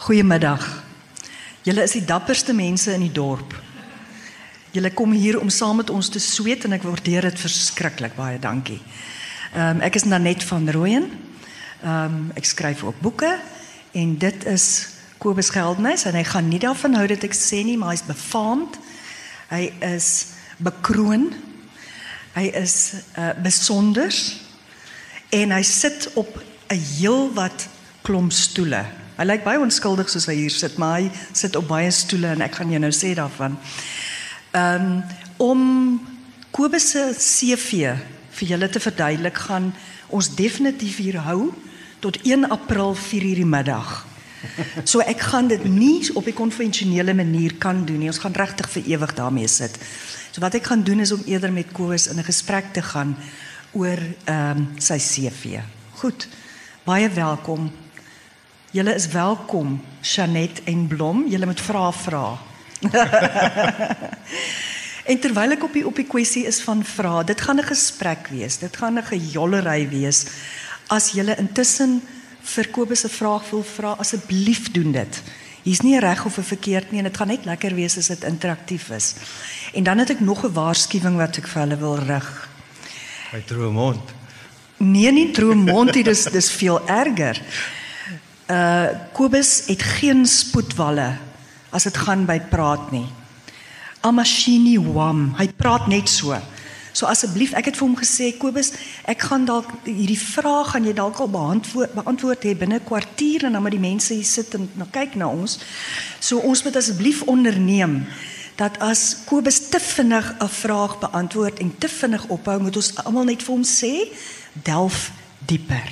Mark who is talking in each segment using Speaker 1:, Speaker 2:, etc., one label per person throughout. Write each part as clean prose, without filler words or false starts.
Speaker 1: Goeiemiddag. Julle is die dapperste mense in die dorp. Julle kom hier om saam met ons te sweet en ek waardeer dit verskriklik. Baie dankie. Ek is Nanette van Rooyen. Ek skryf ook boeke en dit is Kobus Geldenhuys en hy gaan nie daarvan hou dat ek sê nie, maar hy is befaamd. Hy is bekroon. Hy is besonder en hy sit op 'n heel wat klomp stoele. Hy lyk baie onskuldig soos hy hier sit, maar hy sit op baie stoele en ek gaan jou nou sê daarvan. Om Kobus se CV vir julle te verduidelik, gaan ons definitief hier hou tot 1 April 4:00 die middag. So ek gaan dit nie op 'n konvensionele manier kan doen nie. Ons gaan regtig vir ewig daarmee sit. So wat ek gaan doen is om eerder met Kobus in 'n gesprek te gaan oor sy CV. Goed. Baie welkom. Julle is welkom, Jeanette en Blom. Julle moet vra. En terwyl ek op die kwessie is van vra, dit gaan 'n gesprek wees. Dit gaan 'n gejollery wees. As julle intussen vir Kobus 'n vraag wil vra, asseblief doen dit. Hier's nie reg of verkeerd nie en dit gaan net lekker wees as dit interaktief is. En dan het ek nog 'n waarskuwing wat ek vir hulle wil rig.
Speaker 2: Hy droom mond.
Speaker 1: Nee, nie droom mond, dis veel erger. Kobus het geen spoedwalle as dit gaan by praat nie. Amashini wam, hy praat net so. So asseblief, ek het vir hom gesê, Kobus, ek gaan dalk hierdie vraag gaan jy dalk al beantwoord hê binne 'n kwartier en dan moet die mense hier sit en kyk na ons. So ons moet asseblief onderneem dat as Kobus te vinnig 'n vraag beantwoord en te vinnig ophou, moet ons almal net vir hom sê, delf dieper.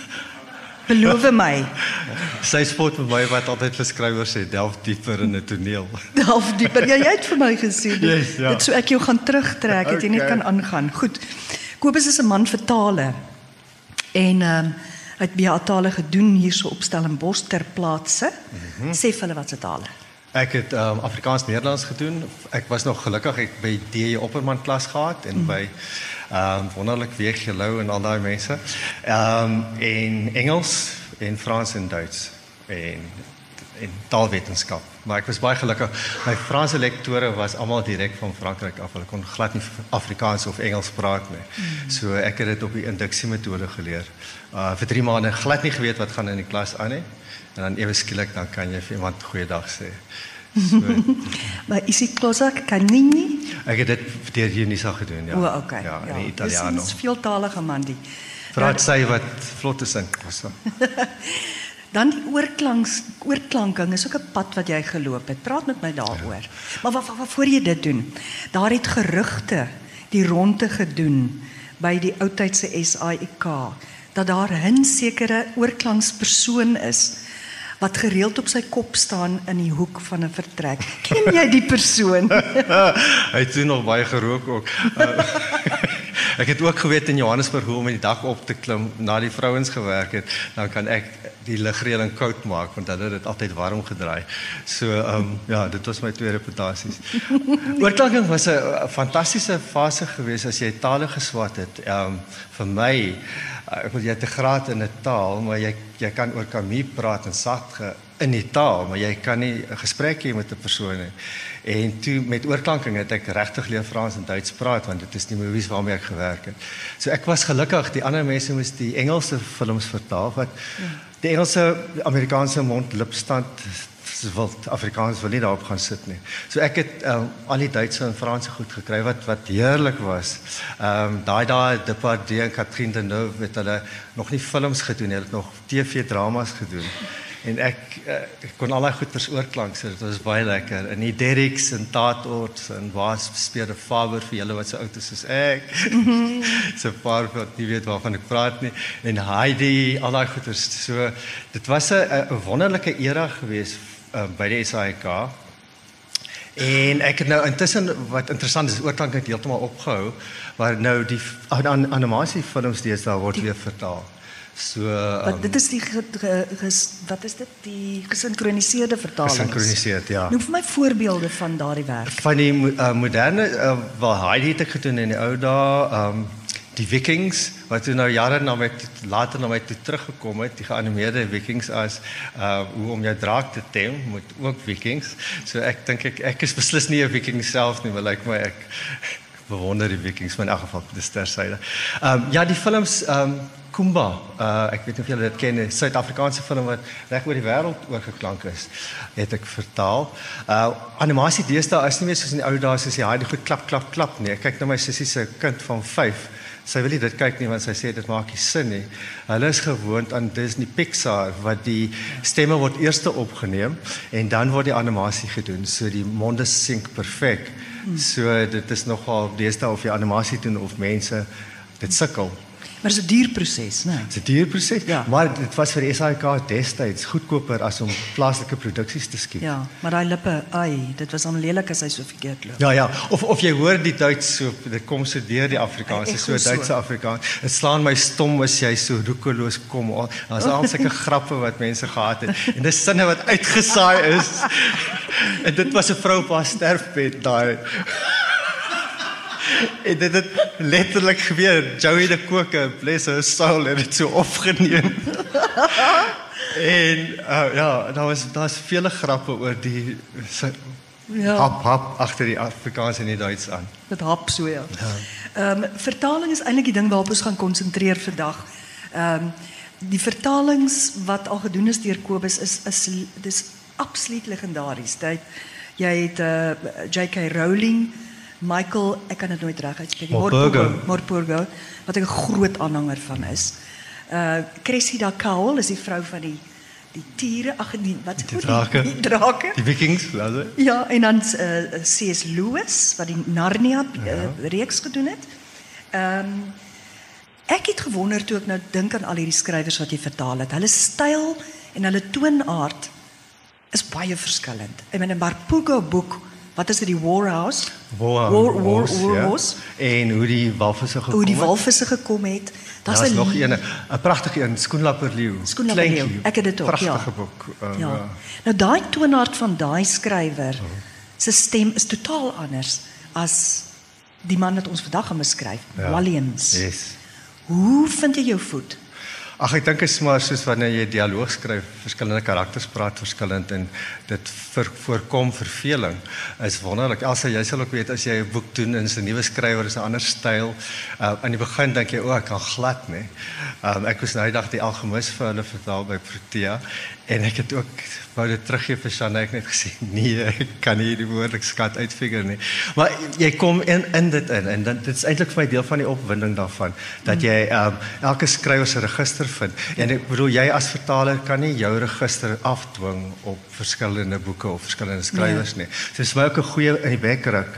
Speaker 1: Beloof my.
Speaker 2: Sy spot vir my wat altyd vir skrywers sê, delf dieper in 'n toneel.
Speaker 1: Delf dieper. Ja, jy het vir my gesê.
Speaker 2: Yes, ja.
Speaker 1: Dit so ek jou gaan terugtrek, dat jy net kan aangaan. Goed. Kobus is 'n man vir tale. En hy het baie tale gedoen hierso op Stellenbosch ter plaatse. Sê vir hulle wat se tale.
Speaker 2: Ek het Afrikaans-Nederlands gedoen. Ek was nog gelukkig, ek by D.J. Opperman klas gehad en by wonderlik Weeg Lou en al daai mense. En Engels en Frans en Duits en taalwetenskap. Maar ek was baie gelukkig. My Franse lektore was almal direk van Frankryk af. Hulle kon glad nie Afrikaans of Engels praat nie. So ek het dit op die induksiemetode geleer. Vir 3 maande glad nie geweet wat gaan in die klas aan nie. En dan ewe skielik dan kan jy vir iemand goeiedag sê. So,
Speaker 1: Maar is die Klosak Canini?
Speaker 2: ek het dit deur Unisa gedoen, ja.
Speaker 1: O, okay.
Speaker 2: Ja, in Italiano.
Speaker 1: Dis 'n veeltalige man die.
Speaker 2: Praat sy wat vlot is in.
Speaker 1: Dan die oorklanking is ook 'n pad wat jy geloop het. Praat met my daaroor. Maar wat voor jy dit doen, daar het gerugte die ronde gedoen by die oudtydse SAIK dat daar 'n sekere oorklankspersoon is wat gereeld op sy kop staan in die hoek van 'n vertrek. Ken jy die persoon?
Speaker 2: Hy het toen nog baie gerook ook. Ek het ook geweet in Johannesburg hoe om in die dak op te klim na die vrouens gewerk het, dan kan ek die ligreëling koud maak want hulle het dit altyd warm gedraai. So ja, dit was my 2 reputasies. Oorklanking was 'n fantastiese fase geweest as jy tale geswat het. Vir my ek wil jy te graad in 'n taal, maar jy kan oor Camus praat en Sartre in die taal, maar jy kan nie 'n gesprek hê met 'n persoon nie. En toe met oorklanking het ek regtig leer Frans en Duits praat want dit is die movies waarmee ek gewerk het. So ek was gelukkig, die ander mense moes die Engelse films vertaal wat die Engelse, Amerikaanse mond-lipstand wild Afrikaans wil nie daarop gaan sit nie. So ek het al die Duitse en Franse goed gekry wat heerlik was. Daai Depardieu en Catherine Deneuve het hulle nog nie films gedoen, hulle het nog TV-dramas gedoen. En ek kon al daai goeders oorklank, so dit was baie lekker. En die Derricks en Tatorts en Wasp speelde Faber vir julle wat so oud is soos ek. So 'n paar wat nie weet waarvan ek praat nie. En Heidi, al daai goeders. So dit was 'n wonderlike era geweest by die SAIK. En ek het nou intussen, wat interessant is, oorklank het heeltemal opgehou, waar nou die animasiefilms deesdae word weer vertaal. So
Speaker 1: dit is wat is dit? Die gesinkroniseerde vertalings.
Speaker 2: Gesinkroniseerd, ja.
Speaker 1: Noem vir my voorbeelde van daardie werk.
Speaker 2: Van die moderne, wel Heidi het ek gedoen in die ou dae, die Vikings, wat toe nou jare later na my toe teruggekom het, die geanimeerde Vikings as hoe om jou draak te tem, moet ook Vikings. So ek dink ek is beslis nie 'n Viking self nie, maar lyk my ek bewonder die Vikings, maar in elk geval dis tersyde. Ja, die films Kumba, ek weet nie of julle dit ken, 'n Suid-Afrikaanse film wat reg oor die wêreld oorgeklank is, het ek vertaal. Animasie deesdae is nie meer soos in die ou dae soos die goed klap klap klap nie. Ek kyk na my sussie se kind van 5. Sy wil nie dit kyk nie want sy sê dit maak nie sin nie. Hulle is gewoond aan Disney Pixar wat die stemme word eers opgeneem en dan word die animasie gedoen. So die monde sink perfek. So dit is nogal deesdae of jy animasie doen of mense dit sukkel.
Speaker 1: Maar dit is 'n duur proses, né?
Speaker 2: Dit is 'n duur proses,
Speaker 1: ja.
Speaker 2: Maar dit was vir die SAIK destyds goedkoper as om plaaslike produksies te skiet.
Speaker 1: Ja, maar daai lippe, dit was dan lelik as hy so verkeerd loop.
Speaker 2: Ja, of jy hoor die Duits so, dit kom so deur die Afrikaanse, so Duitse Afrikaans. Dit slaan my stom as jy so roekeloos kom. Daar's al sulke grappe wat mense gehad het en dis sinne wat uitgesaai is. En dit was 'n vrou op haar sterfbed daai. En dit het letterlik gebeur. Joey de Koker, bless her soul, het dit so opgeneem. En daar's vele grappe oor die hap agter die Afrikaans en die Duits aan.
Speaker 1: Dit hap so ja. Vertaling is eintlik die ding waarop ons gaan konsentreer vandag. Die vertalings wat al gedoen is deur Kobus dis absoluut legendaries. Jy het J.K. Rowling, Michael, ek kan dit nooit reg uitspreek. Morpurgo, wat ek 'n groot aanhanger van is. Cressida Cowell is die vrou van die tiere, die drake.
Speaker 2: Die Vikings, laat.
Speaker 1: Ja, en dan C.S. Lewis wat die Narnia reeks gedoen het. Ek het gewonder toe ek nou dink aan al hierdie skrywers wat jy vertaal het. Hulle styl en hulle toonaard is baie verskillend. Ek bedoel 'n Morpurgo boek, wat is dit, die Warhouse?
Speaker 2: Warhouse. En hoe die walvisse
Speaker 1: gekom het.
Speaker 2: Daar's nog een pragtige een, Skoenlapperleeu.
Speaker 1: Ek het dit ook,
Speaker 2: pragtige boek.
Speaker 1: Ja. Nou daai toonaard van daai skrywer se stem is totaal anders as die man wat ons vandag gaan beskryf, Williams.
Speaker 2: Yes.
Speaker 1: Hoe vind jy jou voet?
Speaker 2: Ag, ek dink dit is maar soos wanneer jy dialoog skryf, verskillende karakters praat verskillend en dit voorkom verveling. Is wonderlik. Elsa, jy sal ook weet as jy 'n boek doen en 'n nuwe skrywer is 'n ander styl. Aan die begin dink jy, ek kan glad nie. Ek was nou die dag die Algemis vir hulle vertaal by Protea en ek het ook wou dit teruggee vir Shanna, ek net gesê nee, ek kan nie die woordeskat uitfigure nie. Maar jy kom in dit in en dit is eintlik vir my deel van die opwinding daarvan dat jy elke skrywer se register vind. En ek bedoel jy as vertaler kan nie jou register afdwing op verskillende boeke of verskillende skrywers nie. So dis my ook 'n goeie in die bekkeruk.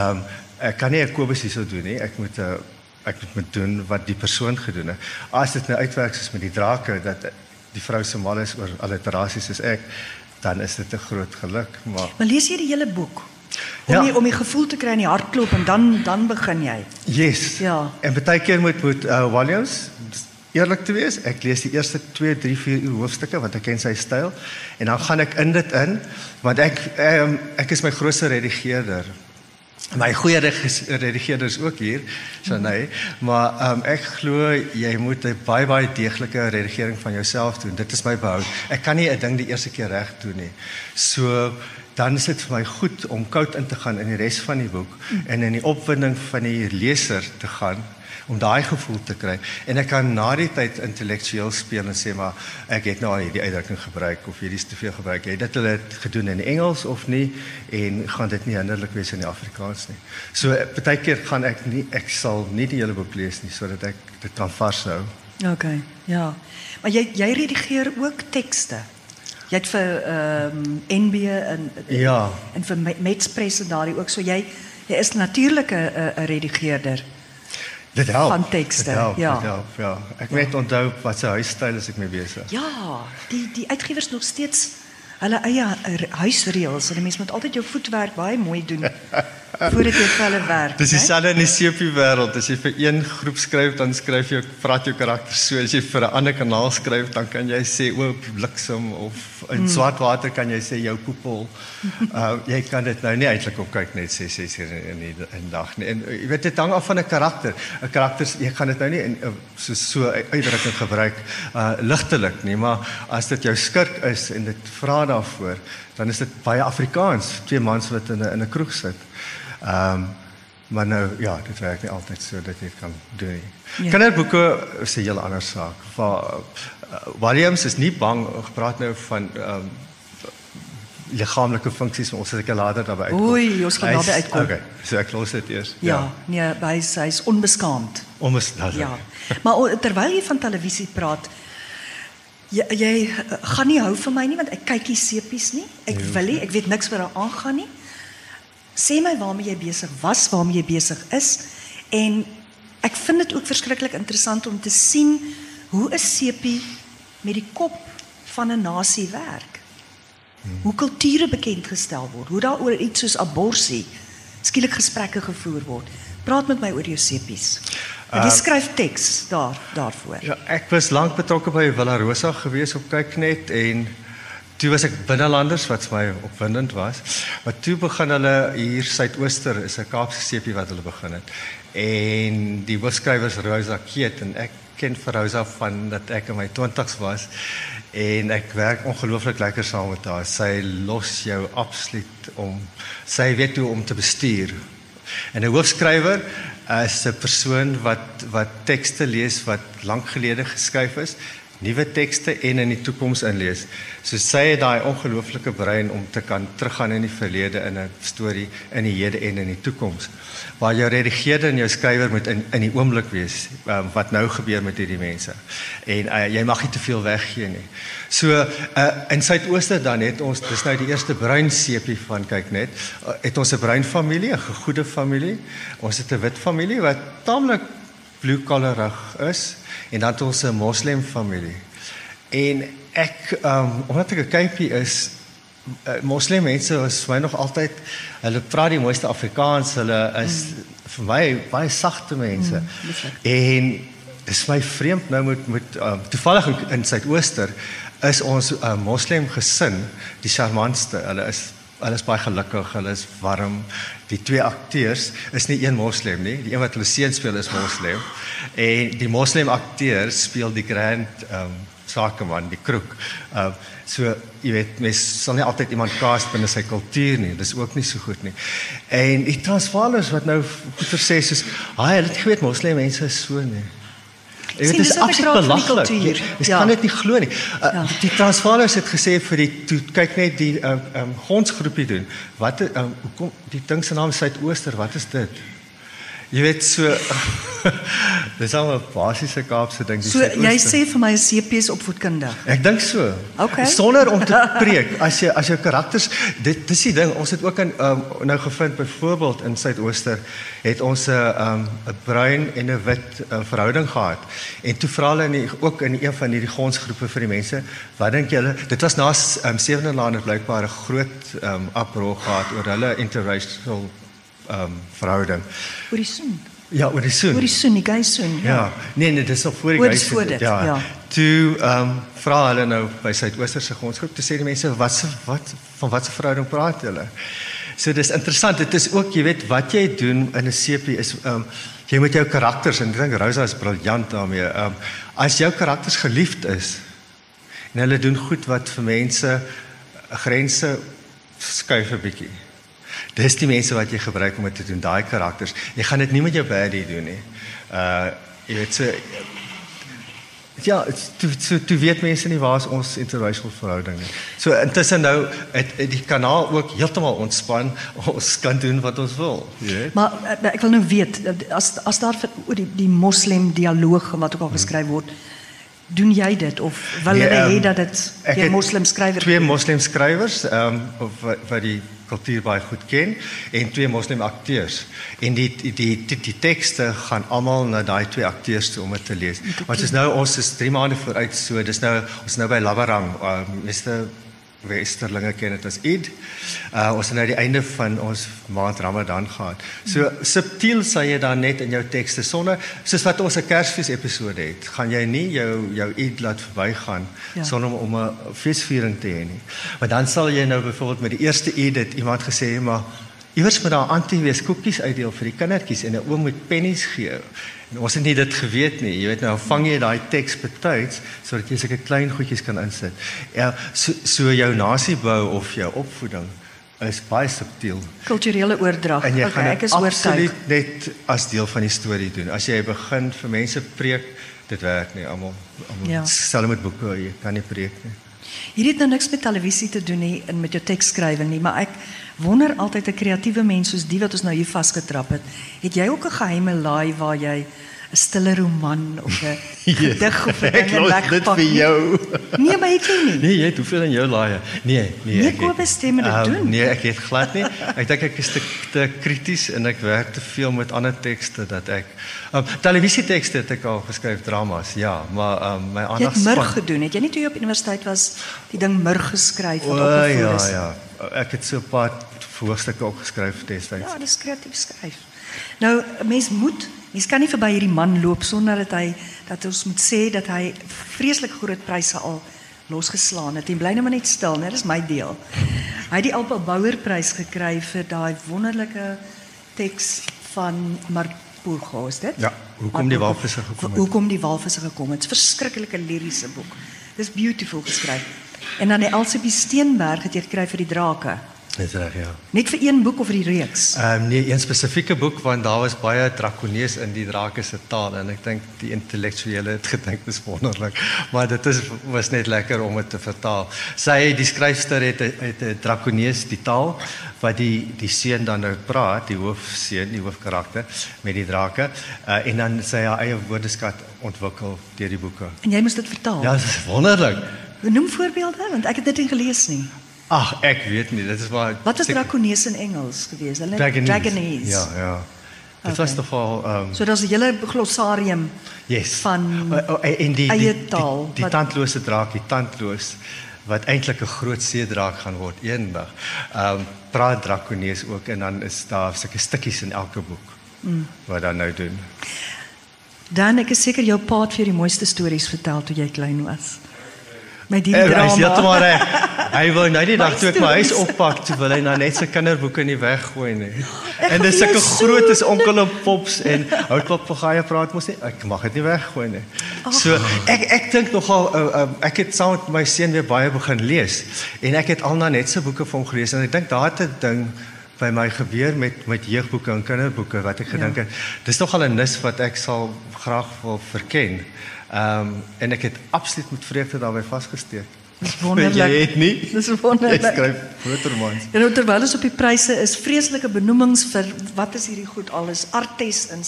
Speaker 2: Ek kan nie 'n Kobus hierso doen nie. Ek moet doen wat die persoon gedoen het. As dit nou uitwerk soos met die drake dat die vrou se mal is oor alliterasies soos ek, dan is dit 'n groot geluk, maar
Speaker 1: lees jy die hele boek? Om die gevoel te kry in die hartklop en dan begin jy.
Speaker 2: Yes.
Speaker 1: Ja.
Speaker 2: En baie keer moet Williams eerlik te wees, ek lees die eerste 2, 3, 4 uur hoofstukke want ek ken sy styl en dan gaan ek in dit in want ek is my grootste redigeerder. My goeie redigeerder is ook hier, Shanay, maar ek glo jy moet 'n baie deeglike redigering van jouself doen. Dit is my behoud. Ek kan nie 'n ding die eerste keer reg doen nie. So dan is dit vir my goed om koud in te gaan in die res van die boek en in die opwinding van die leser te gaan om daai gevoel te kry. En ek kan na die tyd intellektueel speel en sê maar ek het nou al hierdie uitdrukking gebruik of hierdie is te veel gebruik. Jy het dit gedoen in Engels of nie en gaan dit nie hinderlik wees in die Afrikaans nie. So baie keer gaan ek sal nie die hele boek lees nie sodat ek dit kan vashou.
Speaker 1: Okay, ja. Maar jy redigeer ook tekste. Jy het vir NB en vir Metspress en daardie ook. So jy is natuurlik 'n redigeerder.
Speaker 2: Dit help.
Speaker 1: Van tekste.
Speaker 2: Dit help, ja. Ek weet onthou wat sy huisstyl is ek mee besig.
Speaker 1: Ja, die uitgewers nog steeds hulle eie huisreëls. En die mens moet altyd jou voetwerk baie mooi doen. voordat jy vir hulle werk.
Speaker 2: Dis dieselfde in die sepie wêreld. As jy vir een groep skryf, dan praat jou karakter so. As jy vir 'n ander kanaal skryf, dan kan jy sê o bliksem of in swart water kan jy sê jou poepel. Jy kan dit nou nie eintlik op kyk net 6 uur in die dag nie. En jy weet dit hang af van 'n karakter. 'n Karakter jy gaan dit nou nie in so uitdrukking gebruik ligtelik nie, maar as dit jou skurk is en dit vra daarvoor, dan is dit baie Afrikaans, 2 mans wat in 'n kroeg sit. Maar nou, ja, dit werk nie altyd so dat jy dit kan doen nie. Ja. Kinderboeke is 'n heel ander saak. Williams is nie bang, gepraat nou van liggaamlike funksies, ons het later daarby uitkom.
Speaker 1: Oei, ons gaan daarby uitkom.
Speaker 2: Okay, so ek los dit eers.
Speaker 1: Ja, nee, hy's onbeskaamd. Ja, maar terwyl jy van televisie praat, jy gaan nie hou van my nie, want ek kyk nie sepies nie. Ek wil nie, ek weet niks wat daar aangaan nie. Sê my waarmee jy besig was, waarmee jy besig is, en ek vind dit ook verskriklik interessant om te sien hoe 'n sepie met die kop van 'n nasie werk. Hoe kulture bekend gestel word, hoe daar oor iets soos abortus skielik gesprekke gevoer word. Praat met my oor jou sepies. Jy skryf teks daarvoor.
Speaker 2: Ja, ek was lank betrokke by Villa Rosa gewees op Kyknet en toe was ek binnelanders wat vir my opwindend was. Maar toe begin hulle hier Suidooster is 'n Kaapse sepie wat hulle begin het. En die hoofskrywer is Rosa Keet en ek ken vir Rosa van dat ek in my 20's was en ek werk ongelooflik lekker saam met haar. Sy los jou absoluut sy weet hoe om te bestuur. En 'n hoofskrywer is 'n persoon wat tekste lees wat lank gelede geskryf is, nuwe tekste en in die toekoms inlees. So sy het daai ongelooflike brein om te kan teruggaan in die verlede in 'n storie, in die hede en in die toekoms. Waar jou redigeerder en jou skrywer moet in die oomblik wees, wat nou gebeur met hierdie mense. En jy mag nie te veel weggee nie. So in Suidooster dan het ons, dis nou die eerste bruin sepie van Kyknet, het ons 'n bruin familie, 'n gegoede familie. Ons het 'n wit familie wat taamlik blue-collarig is. En dan het ons 'n moslem familie. En ek, omdat ek 'n Kuipie is, moslem mense is vir my nog altyd, hulle praat die mooiste Afrikaans, hulle is vir my baie sagte mense. En dis my vreemd nou met toevallig in Suidooster is ons moslem gesin die charmantste. Hulle is baie gelukkig, hulle is warm. Die 2 akteurs is nie een moslem nie, die een wat hulle seun speel is moslem. En die moslem akteur speel die grand sakeman, die kroeg. So, jy weet, mens sal nie altyd iemand cast binne sy kultuur nie, dis ook nie so goed nie. En die Transvaalers wat nou goeie sê soos, hulle het geweet moslem mense is so nie. Dit is absoluut belaglik. Jy kan dit nie glo nie. Die Transvaalers het gesê toe kyk net die gonsgroepie doen. Wat hoekom die ding se naam Suidooster, wat is dit? Jy weet so dis al 'n basiese Kaapse ding.
Speaker 1: So jy sê vir my sepie is opvoedkundig.
Speaker 2: Ek dink so.
Speaker 1: Okay.
Speaker 2: Sonder om te preek, as jou karakters, dis die ding, ons het ook nou gevind byvoorbeeld in Suidooster het ons 'n bruin en 'n wit verhouding gehad. En toe vra hulle ook in een van hierdie gonsgroepe vir die mense, wat dink julle? Dit was na 7de Lander blykbaar 'n groot uproar gehad oor hulle interracial verhouding.
Speaker 1: Oor die soen.
Speaker 2: Ja, oor die soen.
Speaker 1: Oor die soen, die gay soen.
Speaker 2: Ja. Nee, dis nog voor die
Speaker 1: gay soen. Ja.
Speaker 2: Toe vra hulle nou by Suidoosterse gonsgroep, toe sê die mense, van wat se verhouding praat julle? So dis interessant, dit is ook, jy weet, wat jy doen in 'n sepie is, jy moet jou karakters, en ek dink Rosa is briljant daarmee, as jou karakters geliefd is, en hulle doen goed wat vir mense grense skuif 'n bietjie. Dis die mense wat jy gebruik om dit te doen, daai karakters. Jy gaan dit nie met jou baddie doen nie. Jy weet so, ja, toe weet mense nie waar is ons interracial verhouding nie. So intussen nou het die kanaal ook heeltemal ontspan, ons kan doen wat ons wil. Weet?
Speaker 1: Maar ek wil nou weet, as daar oor die moslim dialoog wat ook al geskryf word, doen jy dit of wil hulle hê dat dit die moslim skrywer?
Speaker 2: 2 moslim skrywers wat die kultuur baie goed ken en 2 moslim akteurs. En die tekste gaan almal na daai 2 akteurs toe om dit te lees. Want ons is 3 maande vooruit, so dis nou ons nou by Labarang, meeste Westerlinge ken dit as Eid. Ons het nou die einde van ons maand Ramadan gehad. So subtiel sal jy dan net in jou tekste sonder, soos wat ons 'n Kersfees episode het, gaan jy nie jou Eid laat verbygaan sonder om 'n feesviering te hê nie. Maar dan sal jy nou byvoorbeeld met die eerste Eid het iemand gesê, maar iewers moet daar auntie wees koekies uitdeel vir die kindertjies en 'n oom moet pennies gee. En ons het nie dit geweet nie. Jy weet nou, vang jy daai teks betyds sodat jy sulke klein goedjies kan insit. Ja, so jou nasiebou of jou opvoeding is baie subtiel.
Speaker 1: Kulturele oordrag.
Speaker 2: En jy
Speaker 1: Okay,
Speaker 2: gaan
Speaker 1: ek
Speaker 2: dit
Speaker 1: is oortuig.
Speaker 2: absoluut net as deel van die storie doen. As jy begin vir mense preek, dit werk nie. Almal selfs met boeke, jy kan nie preek nie.
Speaker 1: Hierdie het nou niks met televisie te doen nie en met jou teksskrywing nie, maar ek wonder altyd 'n kreatiewe mens soos die wat ons nou hier vasgetrap het. Het jy ook 'n geheime laai waar jy 'n stille roman of 'n gedig of 'n ding in
Speaker 2: Ek dit vir jou.
Speaker 1: Nee, maar het jy nie?
Speaker 2: Nee, jy het hoeveel in jou laaie? Nee,
Speaker 1: Nee, Kobus, stem dit doen.
Speaker 2: Nee, ek het glad nie. Ek dink ek is te krities en ek werk te veel met ander tekste dat ek televisietekste het ek al geskryf, dramas, ja, maar my
Speaker 1: Jy
Speaker 2: aandag
Speaker 1: het Murg gedoen, het jy nie toe jy op universiteit was die ding Murg geskryf wat opgevoer is?
Speaker 2: Ja. Ek het so 'n paar voorstukke ook geskryf destyds.
Speaker 1: Ja, dis kreatief skryf. Nou, 'n mens kan nie verby hierdie man loop sonder dat ons moet sê dat hy vreeslik groot pryse al losgeslaan het. En bly nou maar net stil, né? Dis my deel. Hy het die Alpa Bouwer prys gekry vir daai wonderlike teks van Marpurgo, is dit?
Speaker 2: Ja, hoekom die walvisse gekom het.
Speaker 1: Hoekom die walvisse gekom het. Dit's 'n verskriklike liriese boek. Dis beautiful geskryf. En dan die Elsabie Steenberg het jy gekry vir die drake.
Speaker 2: Dis reg, ja.
Speaker 1: Net vir een boek of vir die reeks?
Speaker 2: Nee, een spesifieke boek want daar was baie drakonees in die drake se taal en ek dink die intellektuele het gedink dis wonderlik, maar dit was net lekker om dit te vertaal. Die skryfster het 'n drakonees die taal wat die seun dan nou praat, die hoofseun, die hoofkarakter met die drake en dan sy haar eie woordeskat ontwikkel deur die boeke.
Speaker 1: En jy moes dit vertaal?
Speaker 2: Ja, dit is wonderlik.
Speaker 1: Noem voorbeelde, want ek het dit nie gelees nie.
Speaker 2: Ag, ek weet nie, dit is maar...
Speaker 1: Wat is drakonees in Engels gewees? Hulle
Speaker 2: Dragonese. Ja. Dit was nogal...
Speaker 1: So daar's 'n hele glossarium van
Speaker 2: en
Speaker 1: eie taal.
Speaker 2: Die tandlose draak, die tandloos, wat eintlik 'n groot seedraak gaan word eendag. Praat drakonees ook en dan is daar sulke stukkies in elke boek wat dan nou doen.
Speaker 1: Dan ek is seker jou pa het vir die mooiste stories vertel toe jy klein was. Met die drama.
Speaker 2: Hy is heeltemal reg. Hy wil nou die dag toe ek my huis oppak, toe wil hy nou net sy kinderboeke nie weggooi nie. En dis sulke groot as onkel en pops en houtklopvagaie praat mos nie. Ek mag dit nie weggooi nie. So ek dink nogal ek het saam met my seun weer baie begin lees en ek het al na net se boeke vir hom gelees en ek dink daar het 'n ding by my gebeur met jeugboeke en kinderboeke wat ek gedink het. Dis nogal 'n nis wat ek sal graag wil verken. En ek het absoluut met vreugde daarbey vasgesteek.
Speaker 1: Dis wonderlik.
Speaker 2: Jy het nie?
Speaker 1: Dis wonderlik.
Speaker 2: Jy skryf groot romans.
Speaker 1: En terwyl ons op die pryse is, vreeslike benoemings vir wat is hierdie goed alles, Artes en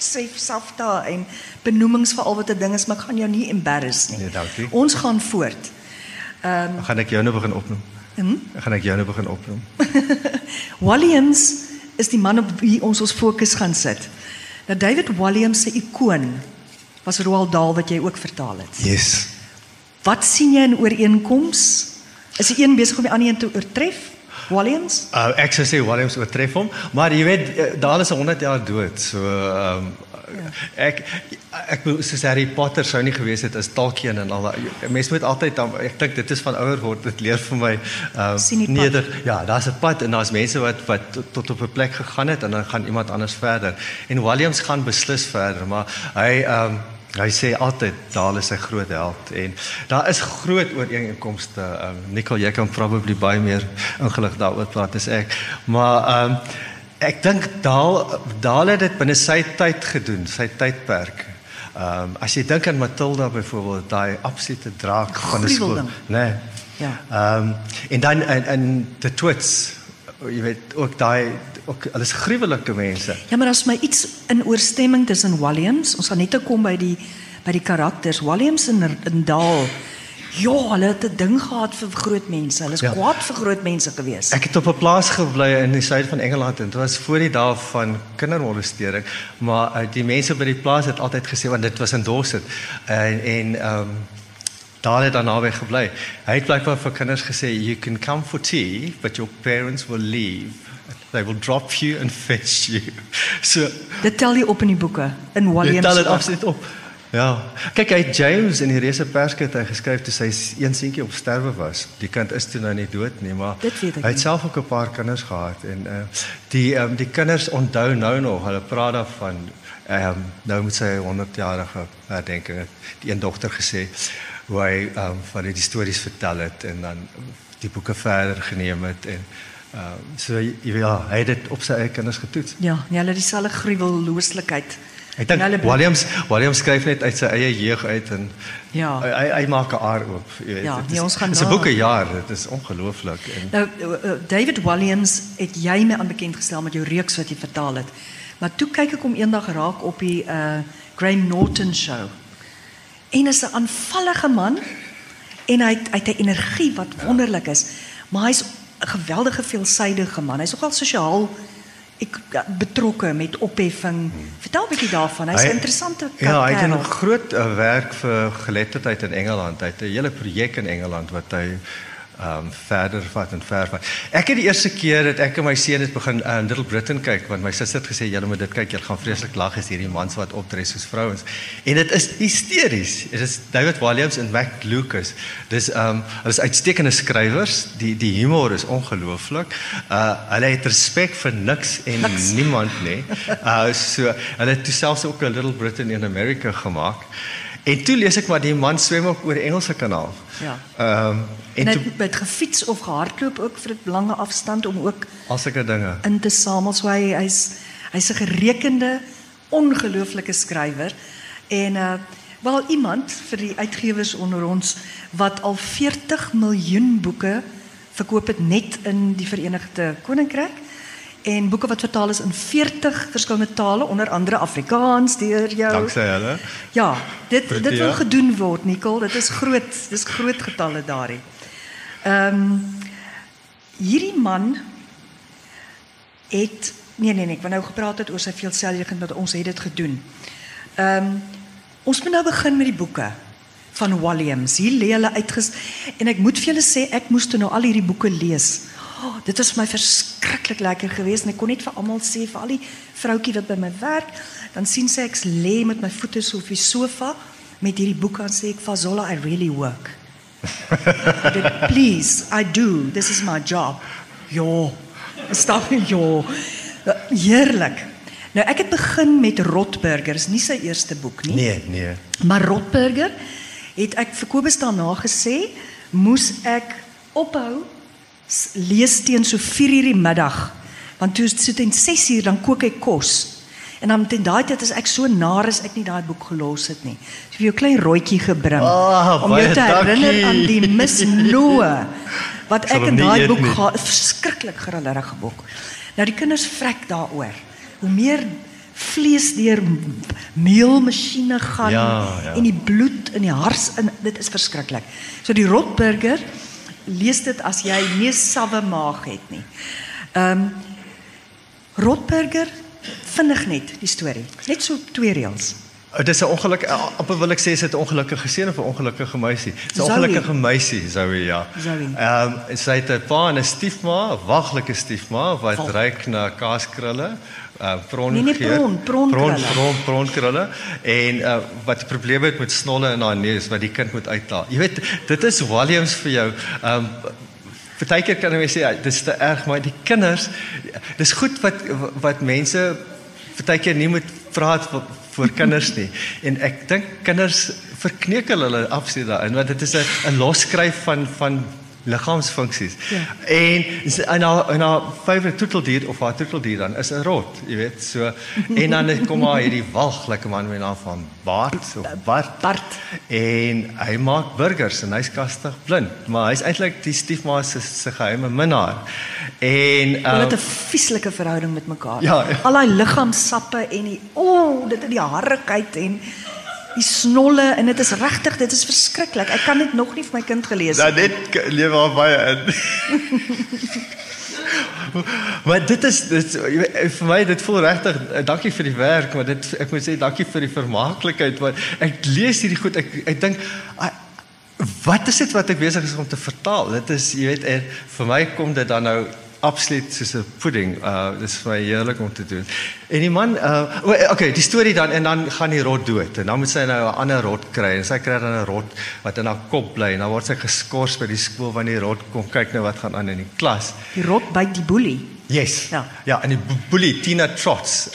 Speaker 1: Safta en benoemings vir al wat 'n ding is, maar ek gaan jou nie embarrass nie.
Speaker 2: Nee, dankie.
Speaker 1: Ons gaan voort.
Speaker 2: Gaan ek jou nou begin opnoem? Gaan ek jou nou begin opnoem?
Speaker 1: Williams is die man op wie ons fokus gaan sit. Nou David Williams se ikoon was Roald Dahl wat jy ook vertaal het.
Speaker 2: Yes.
Speaker 1: Wat sien jy in ooreenkoms? Is die een besig om die ander een te oortref? Williams?
Speaker 2: Ek sou sê Williams oortref hom, maar jy weet Dahl is 100 jaar dood. So ek soos Harry Potter sou nie gewees het as Tolkien en al daai. Mense moet altyd ek dink dit is van ouer word, dit leer vir my ja, daar's 'n pad en daar's mense wat tot op 'n plek gegaan het en dan gaan iemand anders verder. En Williams gaan beslis verder, maar hy sê altyd Dahl is sy groot held en daar is groot ooreenkomste. Nicole, jy kan probably baie meer ingelig daaroor praat as ek. Maar ek dink Dahl het dit binne sy tyd gedoen, sy tydperk. As jy dink aan Matilda byvoorbeeld, daai absolute draak van die skool, nee.
Speaker 1: Ja.
Speaker 2: En dan in The Twits, jy weet ook hulle is gruwelike mense.
Speaker 1: Ja, maar as my iets in ooreenstemming tussen Williams, ons gaan net kom by die karakters, Williams en Dahl. Ja, hulle het 'n ding gehad vir groot mense. Hulle is kwaad vir groot mense gewees.
Speaker 2: Ek het op 'n plaas gebly in die suide van Engeland en dit was voor die dae van kindermolestering, maar die mense by die plaas het altyd gesê want dit was in Dorset daar het dan naby gebly. Hy het blykbaar vir kinders gesê, you can come for tea, but your parents will leave. They will drop you and fetch you. So,
Speaker 1: Dit tel jy op in die boeke, in Williams.
Speaker 2: dit tel dit absoluut op. Ja, kyk, hy het James in die Reuse Perskit hy geskryf toe sy een seentjie op sterwe was. Die kind is toe nou nie dood nie, maar
Speaker 1: Dit weet ek
Speaker 2: hy het
Speaker 1: nie.
Speaker 2: self ook 'n paar kinders gehad en die kinders onthou nou nog, hulle praat daarvan nou moet sy 100-jarige herdenking het die een dogter gesê hoe hy van die stories vertel het en dan die boeke verder geneem het en so ja, hy het dit op sy eie kinders getoets.
Speaker 1: Ja, hulle dieselfde gruwellooslikheid.
Speaker 2: Ek dink
Speaker 1: En hulle
Speaker 2: Williams skryf net uit sy eie jeug uit en
Speaker 1: Ja.
Speaker 2: hy maak 'n aar oop, jy weet.
Speaker 1: Ja,
Speaker 2: Dit
Speaker 1: nee, ons gaan
Speaker 2: is 'n
Speaker 1: na-
Speaker 2: boekejaar, dit is ongelooflik en
Speaker 1: Nou, David Williams het jy my aan bekend gestel met jou reeks wat jy vertaal het. Maar toe kyk ek hom eendag raak op die Graham Norton show. En is 'n aanvallige man en hy het 'n energie wat wonderlik is. Maar hy's 'n geweldige veelsidige man. Hy's nogal sosiaal betrokke met opheffing. Vertel 'n bietjie daarvan. Hy's 'n interessante
Speaker 2: Ja, hy het 'n
Speaker 1: kerel.
Speaker 2: groot werk vir geletterdheid in Engeland. Hy het 'n hele projek in Engeland wat hy verder vat en ver vat. Ek het die eerste keer dat ek en my seun het begin Little Britain kyk, want my suster het gesê julle moet dit kyk, julle gaan vreeslik lag as hierdie mans wat optree soos vrouens. En dit is hysteries. Dit is David Williams en Mac Lucas. Dis hulle is uitstekende skrywers. Die humor is ongelooflik. Hulle het respek vir niks en niemand nie. So hulle het selfs ook 'n Little Britain in America gemaak. En toe lees ek maar die man swem ook oor die Engelse kanaal.
Speaker 1: Ja.
Speaker 2: En
Speaker 1: En
Speaker 2: toe
Speaker 1: hy het gevliets of gehardloop ook vir 'n lange afstand om ook
Speaker 2: al sulke dinge.
Speaker 1: in te samel. So hy's 'n gerekende, ongelooflike skrywer en wel iemand vir die uitgewers onder ons wat al 40 miljoen boeke verkoop het net in die Verenigde Koninkryk en boeke wat vertaal is in 40 verskillende tale, onder andere Afrikaans deur jou.
Speaker 2: Danksy hulle.
Speaker 1: Ja, dit wil
Speaker 2: Ja.
Speaker 1: gedoen word, Nicole. Dit is groot getalle daarin. Hierdie man het nee, ek wou nou gepraat het oor sy veelsidigheid, want ons het dit gedoen. Ons moet nou begin met die boeke van Williams. Hier lê hulle en ek moet vir julle sê ek moes toe nou al hierdie boeke lees. Dit was vir my verskriklik lekker geweest en ek kon net vir almal sê, vir al die vroutjie wat by my werk, dan sien sy ek lê met my voete so op die sofa met hierdie boeke en sê ek, Fazola, I really work. Please, I do. This is my job. Ja. Stap ja. Heerlik. Nou ek het begin met Rotberger, is nie sy eerste boek nie.
Speaker 2: Nee.
Speaker 1: Maar Rotberger het ek vir Kobus daarna gesê, moes ek ophou lees teen so 4:00 die middag. Want toe so teen 6:00 dan kook ek kos. En dan teen daai tyd is ek so naar as ek nie daai boek gelos het nie. So vir jou klein rooitjie gebring om jou
Speaker 2: baie
Speaker 1: te herinner
Speaker 2: dankie.
Speaker 1: aan die Miss Noah wat
Speaker 2: Ek sal
Speaker 1: ek
Speaker 2: hom
Speaker 1: in
Speaker 2: nie
Speaker 1: daai
Speaker 2: eet
Speaker 1: boek
Speaker 2: nie.
Speaker 1: gehad, verskriklik grillerige boek. Nou die kinders vrek daaroor. Hoe meer vlees deur meelmasjiene gaan
Speaker 2: Ja.
Speaker 1: en die bloed in die hars in, dit is verskriklik. So die Rotberger, lees dit as jy nie 'n sawwe maag het nie. Rotberger, vinnig net die storie. Net so 2 reëls.
Speaker 2: Dit is 'n ongelukkige, amper wil ek sê, is dit 'n ongelukkige seun of 'n ongelukkige meisie? Dis 'n
Speaker 1: Zoe.
Speaker 2: ongelukkige meisie, Zoe, ja.
Speaker 1: Zoe.
Speaker 2: Sy het 'n pa en 'n stiefma, 'n waglike stiefma wat
Speaker 1: Wag.
Speaker 2: ruik na kaaskrulle,
Speaker 1: Nee, proonkrulle.
Speaker 2: proonkrulle en wat die probleem het met snolle in haar neus wat die kind moet uithaal. Jy weet, dit is Williams vir jou. Partykeer kan jy sê, ja, dis te erg, maar die kinders, dis goed wat mense partykeer nie moet praat voor kinders nie. En ek dink kinders verkneuk hulle absoluut daarin, want dit is 'n loskryf van liggaamsfunksies.
Speaker 1: Ja.
Speaker 2: En haar favourite troeteldier of haar troeteldier dan is 'n rot, jy weet. So en dan kom maar hierdie walglike man met 'n naam van Bart. En hy maak burgers en hy's kastig blind, maar hy's eintlik die stiefma se geheime minnaar. En
Speaker 1: Hulle het 'n vieslike verhouding met mekaar.
Speaker 2: Ja.
Speaker 1: Al daai liggaamsappe en die dit in die harrigheid en die snolle en dit is regtig, dit is verskriklik. Ek kan dit nog nie vir my kind gelees
Speaker 2: Nou net lewe haar baie in. Maar dit is vir my dit voel regtig dankie vir die werk, maar ek moet sê dankie vir die vermaaklikheid want ek lees hierdie goed ek dink wat is dit wat ek besig is om te vertaal? Dit is, jy weet, vir my kom dit dan nou absoluut soos 'n pudding. Dit is vir my heerlik om te doen. En die man, okay, die storie dan, en dan gaan die rot dood. En dan moet sy nou 'n ander rot kry. En sy kry dan 'n rot wat in haar kop bly. En dan word sy geskort by die skool wanneer die rot kom kyk nou wat gaan aan in die klas.
Speaker 1: Die rot byt die boelie.
Speaker 2: Yes.
Speaker 1: Ja.
Speaker 2: Ja, en die boelie, Tina Trotz.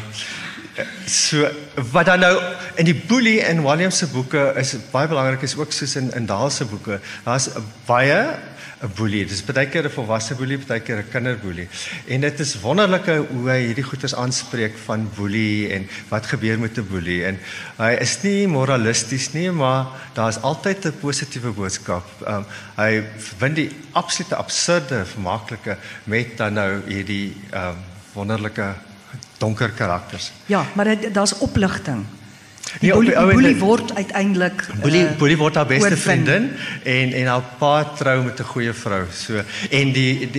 Speaker 2: So, wat dan nou, en die boelie in Williams se boeke is baie belangrik, is ook soos in Dahl se boeke. Daar's baie 'n boelie. Dit is baie keer 'n volwasse boelie, baie keer 'n kinderboelie. En dit is wonderlike hoe hy hierdie goeters aanspreek van boelie en wat gebeur met 'n boelie. En hy is nie moralisties nie, maar daar is altyd 'n positiewe boodskap. Hy verbind die absolute absurde vermaaklike met dan nou hierdie wonderlike donker karakters.
Speaker 1: Ja, maar daar's opligting. Die
Speaker 2: Nee,
Speaker 1: boelie word uiteindelik
Speaker 2: Boelie word haar beste
Speaker 1: oorwin.
Speaker 2: vriendin en haar pa trou met 'n goeie vrou. So en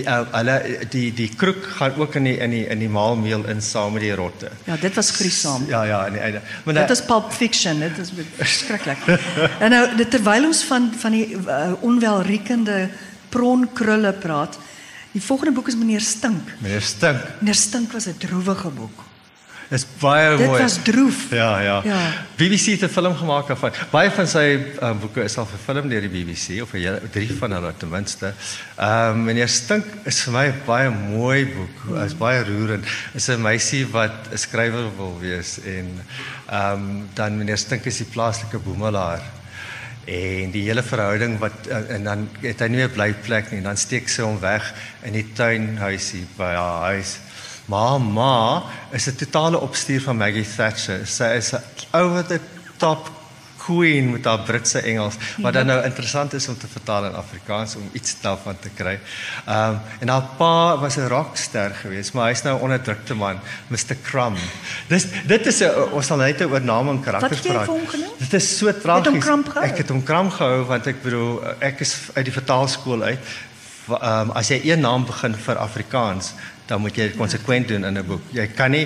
Speaker 2: die kroeg gaan ook in die maalmeel in saam met die rotte.
Speaker 1: Ja, dit was gruisam.
Speaker 2: Ja, aan die einde. Maar
Speaker 1: Dit is Pulp Fiction, dit is verskriklik. En nou terwyl ons van die onwelriekende pronkrulle praat, die volgende boek is Meneer Stink.
Speaker 2: Meneer Stink.
Speaker 1: Meneer Stink was 'n droewige boek.
Speaker 2: Is baie
Speaker 1: Dit
Speaker 2: mooi.
Speaker 1: was droef.
Speaker 2: Ja.
Speaker 1: Ja.
Speaker 2: BBC het 'n film gemaak daarvan. Baie van sy boeke is al verfilm deur die BBC of 3 van hulle ten minste. Meneer Stink is vir my 'n baie mooi boek. Is baie roerend. Is 'n meisie wat 'n skrywer wil wees en dan meneer Stink is die plaaslike boemelaar. En die hele verhouding en dan het hy nie meer blyplek nie, dan steek sy hom weg in die tuinhuisie by haar huis. Maar is 'n totale opstuur van Maggie Thatcher. Sy is 'n over the top queen met haar Britse Engels, wat dan nou interessant is om te vertaal in Afrikaans om iets daarvan te kry. En haar pa was 'n rockster geweest, maar hy's nou 'n onderdrukte man, Mr. Crumb. Dit is ons sal net oor name en karakters
Speaker 1: Wat het jy
Speaker 2: praat.
Speaker 1: vir hom genoem?
Speaker 2: Dit is so tragies.
Speaker 1: hom Crumb gehou?
Speaker 2: Ek het hom Crumb gehou want ek bedoel ek is uit die vertaalskool uit. As jy een naam begin vir Afrikaans, dan moet jy dit konsekwent doen in 'n boek. Jy kan nie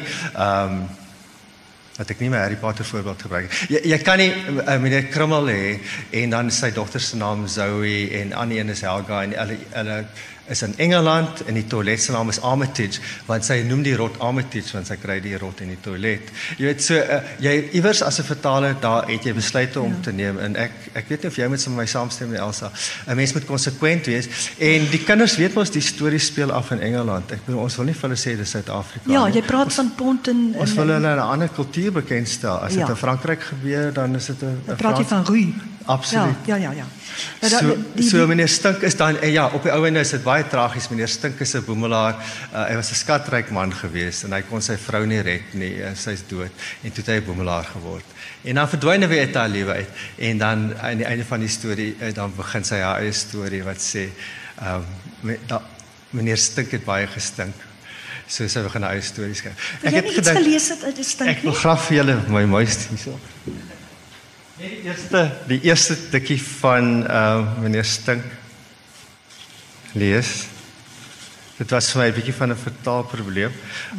Speaker 2: wat ek nie my Harry Potter voorbeeld gebruik. Jy kan nie meneer Krummel hê en dan sy dogter se naam Zoe en ander een is Helga en hulle is in Engeland en die toilet se naam is Armitage want sy noem die rot Armitage want sy kry die rot in die toilet. Jy weet so jy iewers as 'n vertaler daar het jy besluite om te neem en ek weet nie of jy met my saamstem nie Elsa. 'n Mens moet konsekwent wees en die kinders weet mos die storie speel af in Engeland. Ek bedoel ons wil nie vir hulle sê dis Suid-Afrika
Speaker 1: Ja,
Speaker 2: nie.
Speaker 1: jy praat van Ponten.
Speaker 2: Ons wil hulle 'n ander kultuur bekendstel. As dit
Speaker 1: Ja.
Speaker 2: in Frankryk gebeur, dan is dit 'n
Speaker 1: praat jy van Rue.
Speaker 2: Absoluut.
Speaker 1: Ja.
Speaker 2: So meneer Stink is dan ja, op die ou ende is dit baie tragies. Meneer Stink is 'n boemelaar. Hy was 'n skatryk man geweest en hy kon sy vrou nie red nie. Sy's dood en toe het hy 'n boemelaar geword. En dan verdwyn hy weer uit haar lewe uit en dan aan die einde van die storie dan begin sy haar eie storie wat sê meneer Stink het baie gestink. So sy begin 'n eie storie skryf.
Speaker 1: Ek het iets gelees uit 'n Stink.
Speaker 2: Ek wil graag vir julle my muis hierso. Die eerste stukkie van meneer Stink lees. Dit was vir my 'n bietjie van 'n vertaalprobleem.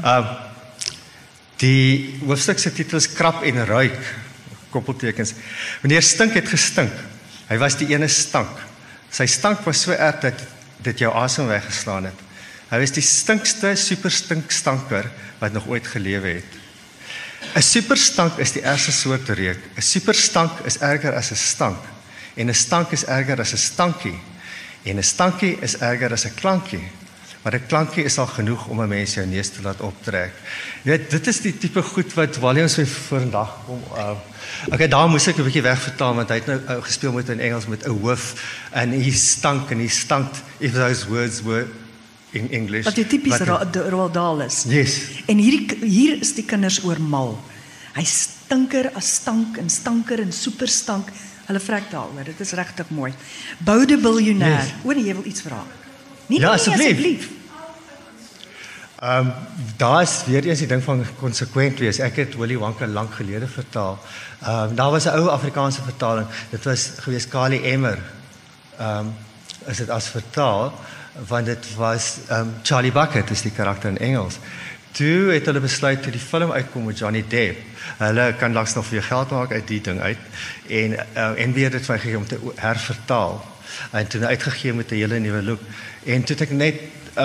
Speaker 2: Die hoofstuk se titel is Krap en Ruik. Koppeltekens. Meneer Stink het gestink. Hy was die ene stank. Sy stank was so erg dat dit jou asem weggeslaan het. Hy was die stinkste superstinkstanker wat nog ooit gelewe het. 'n Superstank is die ergste soort reuk. 'n Superstank is erger as 'n stank. En 'n stank is erger as 'n stankie. En 'n stankie is erger as 'n klankie. Maar 'n klankie is al genoeg om 'n mens jou neus te laat optrek. Jy weet, dit is die tipe goed wat Williams vandag kom. Okay, daar moes ek 'n bietjie wegvertaal want hy het nou gespeel met in Engels met 'n hoof en hy stank if those words were in English.
Speaker 1: Wat die tipies Roald Dahl is.
Speaker 2: Yes.
Speaker 1: En hier is die kinders oor mal. Hy stinker as stank en stanker en superstank. Hulle vrek daaroor. Dit is regtig mooi. Boude biljoenêr.
Speaker 2: Yes.
Speaker 1: Oor jy wil iets vra. Nee,
Speaker 2: Ja, asseblief.
Speaker 1: asseblief.
Speaker 2: Daar is weer eens die ding van konsekwent wees. Ek het Willy Wonka lank gelede vertaal. Daar was 'n ou Afrikaanse vertaling. Dit was gewees Kali Emmer. Is dit as vertaal want dit was Charlie Bucket is die karakter in Engels. toe het hulle besluit toe die film uitkom met Johnny Depp. Hulle kan langs nog weer geld maak uit die ding uit. En weer dit vir gegee om te hervertaal. En toe uitgegee met 'n hele nuwe look. En toe het ek net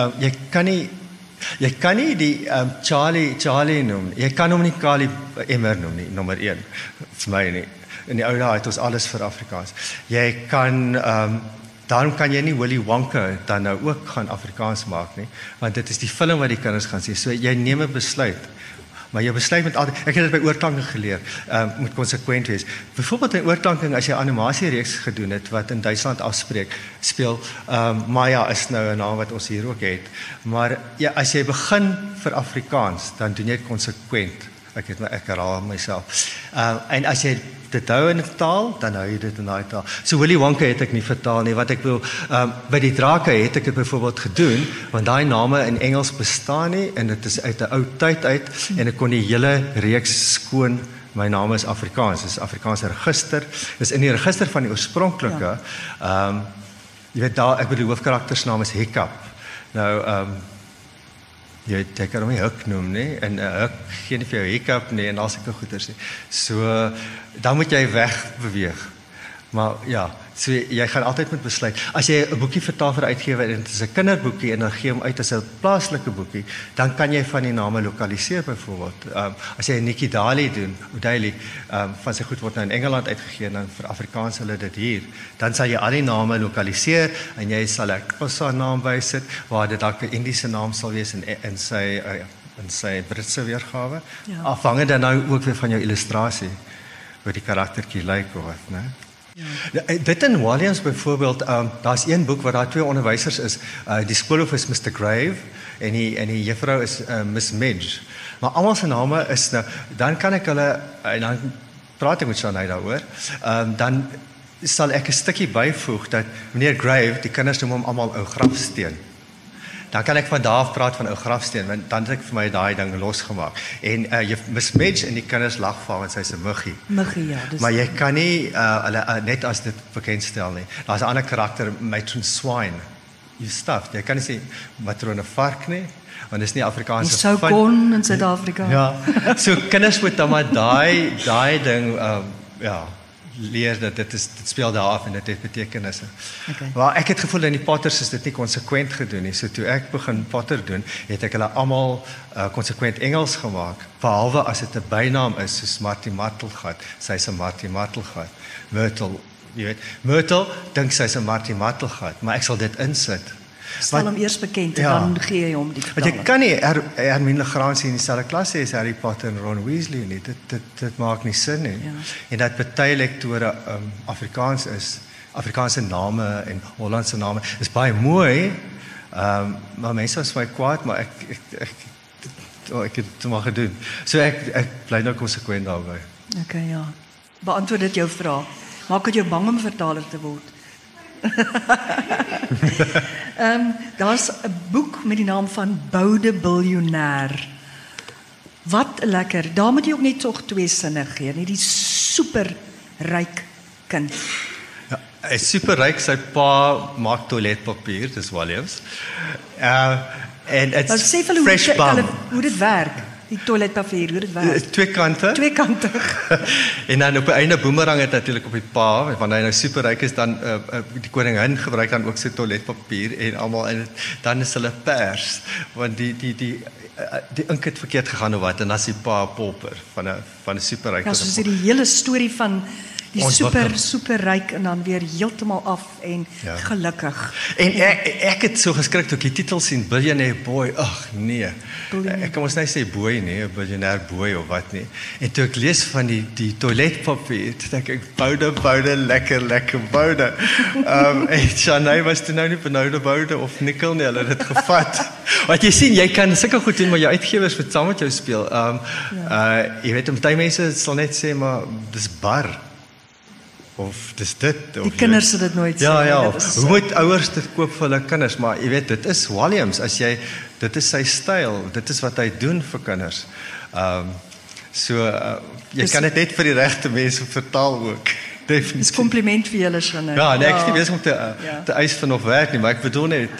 Speaker 2: jy kan nie die Charlie noem. Jy kan hom nie Kali Emmer noem nie, nommer 1. Vir my nie. In die ou dae het ons alles vir Afrikaans. Jy kan daarom kan jy nie Willy Wonka dan nou ook gaan Afrikaans maak nie, want dit is die film wat die kinders gaan sien. So jy neem 'n besluit. Maar jou besluit moet altyd, ek het dit by oorklanking geleer, moet konsekwent wees. Byvoorbeeld in oorklanking as jy animasiereeks gedoen het wat in Duitsland speel, Maya is nou 'n naam wat ons hier ook het. Maar ja, as jy begin vir Afrikaans, dan doen jy dit konsekwent. Ek herhaal myself. En as jy dit hou in 'n taal, dan hou jy dit in daai taal. So Willy Wonka het ek nie vertaal nie, wat ek wil by die drake het ek dit byvoorbeeld gedoen, want daai name in Engels bestaan nie en dit is uit 'n ou tyd uit en ek kon die hele reeks skoon. My naam is Afrikaans, dis Afrikaanse register. Dis in die register van die oorspronklike. Jy weet daar, ek bedoel die hoofkarakter se naam is Hiccup. Nou jy kan hom nie Huk noem nie en Huk gee nie vir jou Hiccup nie en al sulke goeters nie. So dan moet jy wegbeweeg. Maar ja, so jy gaan altyd met besluit. As jy 'n boekie vertaal vir 'n uitgewer en dit is 'n kinderboekie en dan gee hom uit as 'n plaaslike boekie, dan kan jy van die name lokaliseer byvoorbeeld. As jy 'n Nikki Daly doen, O'Daly, van sy goed word nou in Engeland uitgegee en dan vir Afrikaans hulle dit hier, dan sal jy al die name lokaliseer en jy sal 'n Xhosa naam bysit waar dit dalk 'n Indiese naam sal wees in sy Britse weergawe. Ja. Afhangende dan nou ook weer van jou illustrasie, hoe die karaktertjie lyk of wat, né? Ja. Dit in Williams byvoorbeeld, daar's een boek waar daar 2 onderwysers is. Die skoolhoof is Mr. Grave en die juffrou is Miss Midge. Maar almal se name is nou, dan kan ek hulle en dan praat ek met Shanay daaroor. Dan sal ek 'n stukkie byvoeg dat meneer Grave, die kinders noem hom almal ou grafsteen. Dan kan ek van daar af praat van 'n grafsteen, want dan het ek vir my daai ding losgemaak. En jy Miss Midge en die kinders lag vir want sy's 'n muggie.
Speaker 1: Muggie, ja. Dus
Speaker 2: maar jy kan nie hulle net as dit bekendstel nie. Daar's 'n ander karakter, Matron Swine. You stuff. Jy kan nie sê matrone vark nie, want dit is nie Afrikaanse
Speaker 1: sou kon in Suid-Afrika.
Speaker 2: Ja. So kinders moet dan maar daai ding ja, leer dat dit speel daar af en dit het betekenisse. Okay. Maar ek het gevoel in die Potters is dit nie konsekwent gedoen nie. So toe ek begin Potter doen, het ek hulle almal konsekwent Engels gemaak, behalwe as dit 'n bynaam is soos Marty Martelgat. Sy's 'n Marty Martelgat. Myrtle, jy weet, Myrtle dink sy's 'n Marty Martelgat, maar ek sal dit insit.
Speaker 1: Stel hom eers bekend en dan gee jy hom die vertaling.
Speaker 2: Want jy kan nie Hermine Legrand in dieselfde klas hê as Harry Potter en Ron Weasley nie. Dit maak nie sin nie. Ja. En dat baie lektore Afrikaans is, Afrikaanse name en Hollandse name is baie mooi. Maar mense was my kwaad, maar ek het dit maar gedoen. So ek bly nou konsekwent daarby.
Speaker 1: Okay, ja. Beantwoord dit jou vraag. Maak dit jou bang om vertaler te word? Daar's 'n boek met die naam van Boude Biljonair. Wat lekker. Daar moet jy ook net tog 2 sinne gee, nie die super ryk kind.
Speaker 2: Ja, hy is super ryk, sy pa maak toiletpapier, dis Williams. En it's fresh bum.
Speaker 1: Hoe dit werk. Die toiletpapier, hoe dit werk.
Speaker 2: 2 kante.
Speaker 1: 2 kante.
Speaker 2: En dan op 'n einde boomerang het natuurlik op die pa, wanneer hy nou superryk is, dan die koningin gebruik dan ook sy toiletpapier en almal en dan is hulle pers, want die ink het verkeerd gegaan of wat en dan is die pa popper van 'n superryk.
Speaker 1: Ja, soos die hele storie van die super ryk en dan weer heeltemal af en gelukkig.
Speaker 2: En ek het so geskrik toe ek die titel sien, Billionaire Boy. Ag nee. Ek kan ons nie sê boy nie, 'n biljonair boy of wat nie. En toe ek lees van die toiletpapier, toe dink ek boude, lekker boude. En Shanay was toe nou nie benoude boude of nikkel nie, hulle het dit gevat. Want jy sien, jy kan sulke goed doen, maar jou uitgewers moet saam met jou speel. Jy weet, baie mense sal net sê, maar dis bar. Of dis dit of
Speaker 1: die kinders sal dit nooit sê.
Speaker 2: Ja, hoe moet ouers dit koop vir hulle kinders, maar jy weet dit is Williams dit is sy styl, dit is wat hy doen vir kinders. Jy kan dit net vir die regte mense vertaal ook. Definitief.
Speaker 1: Dis kompliment vir julle sinne.
Speaker 2: Ja, nee, ek is nie besig om te eis van of werk nie, maar ek bedoel net,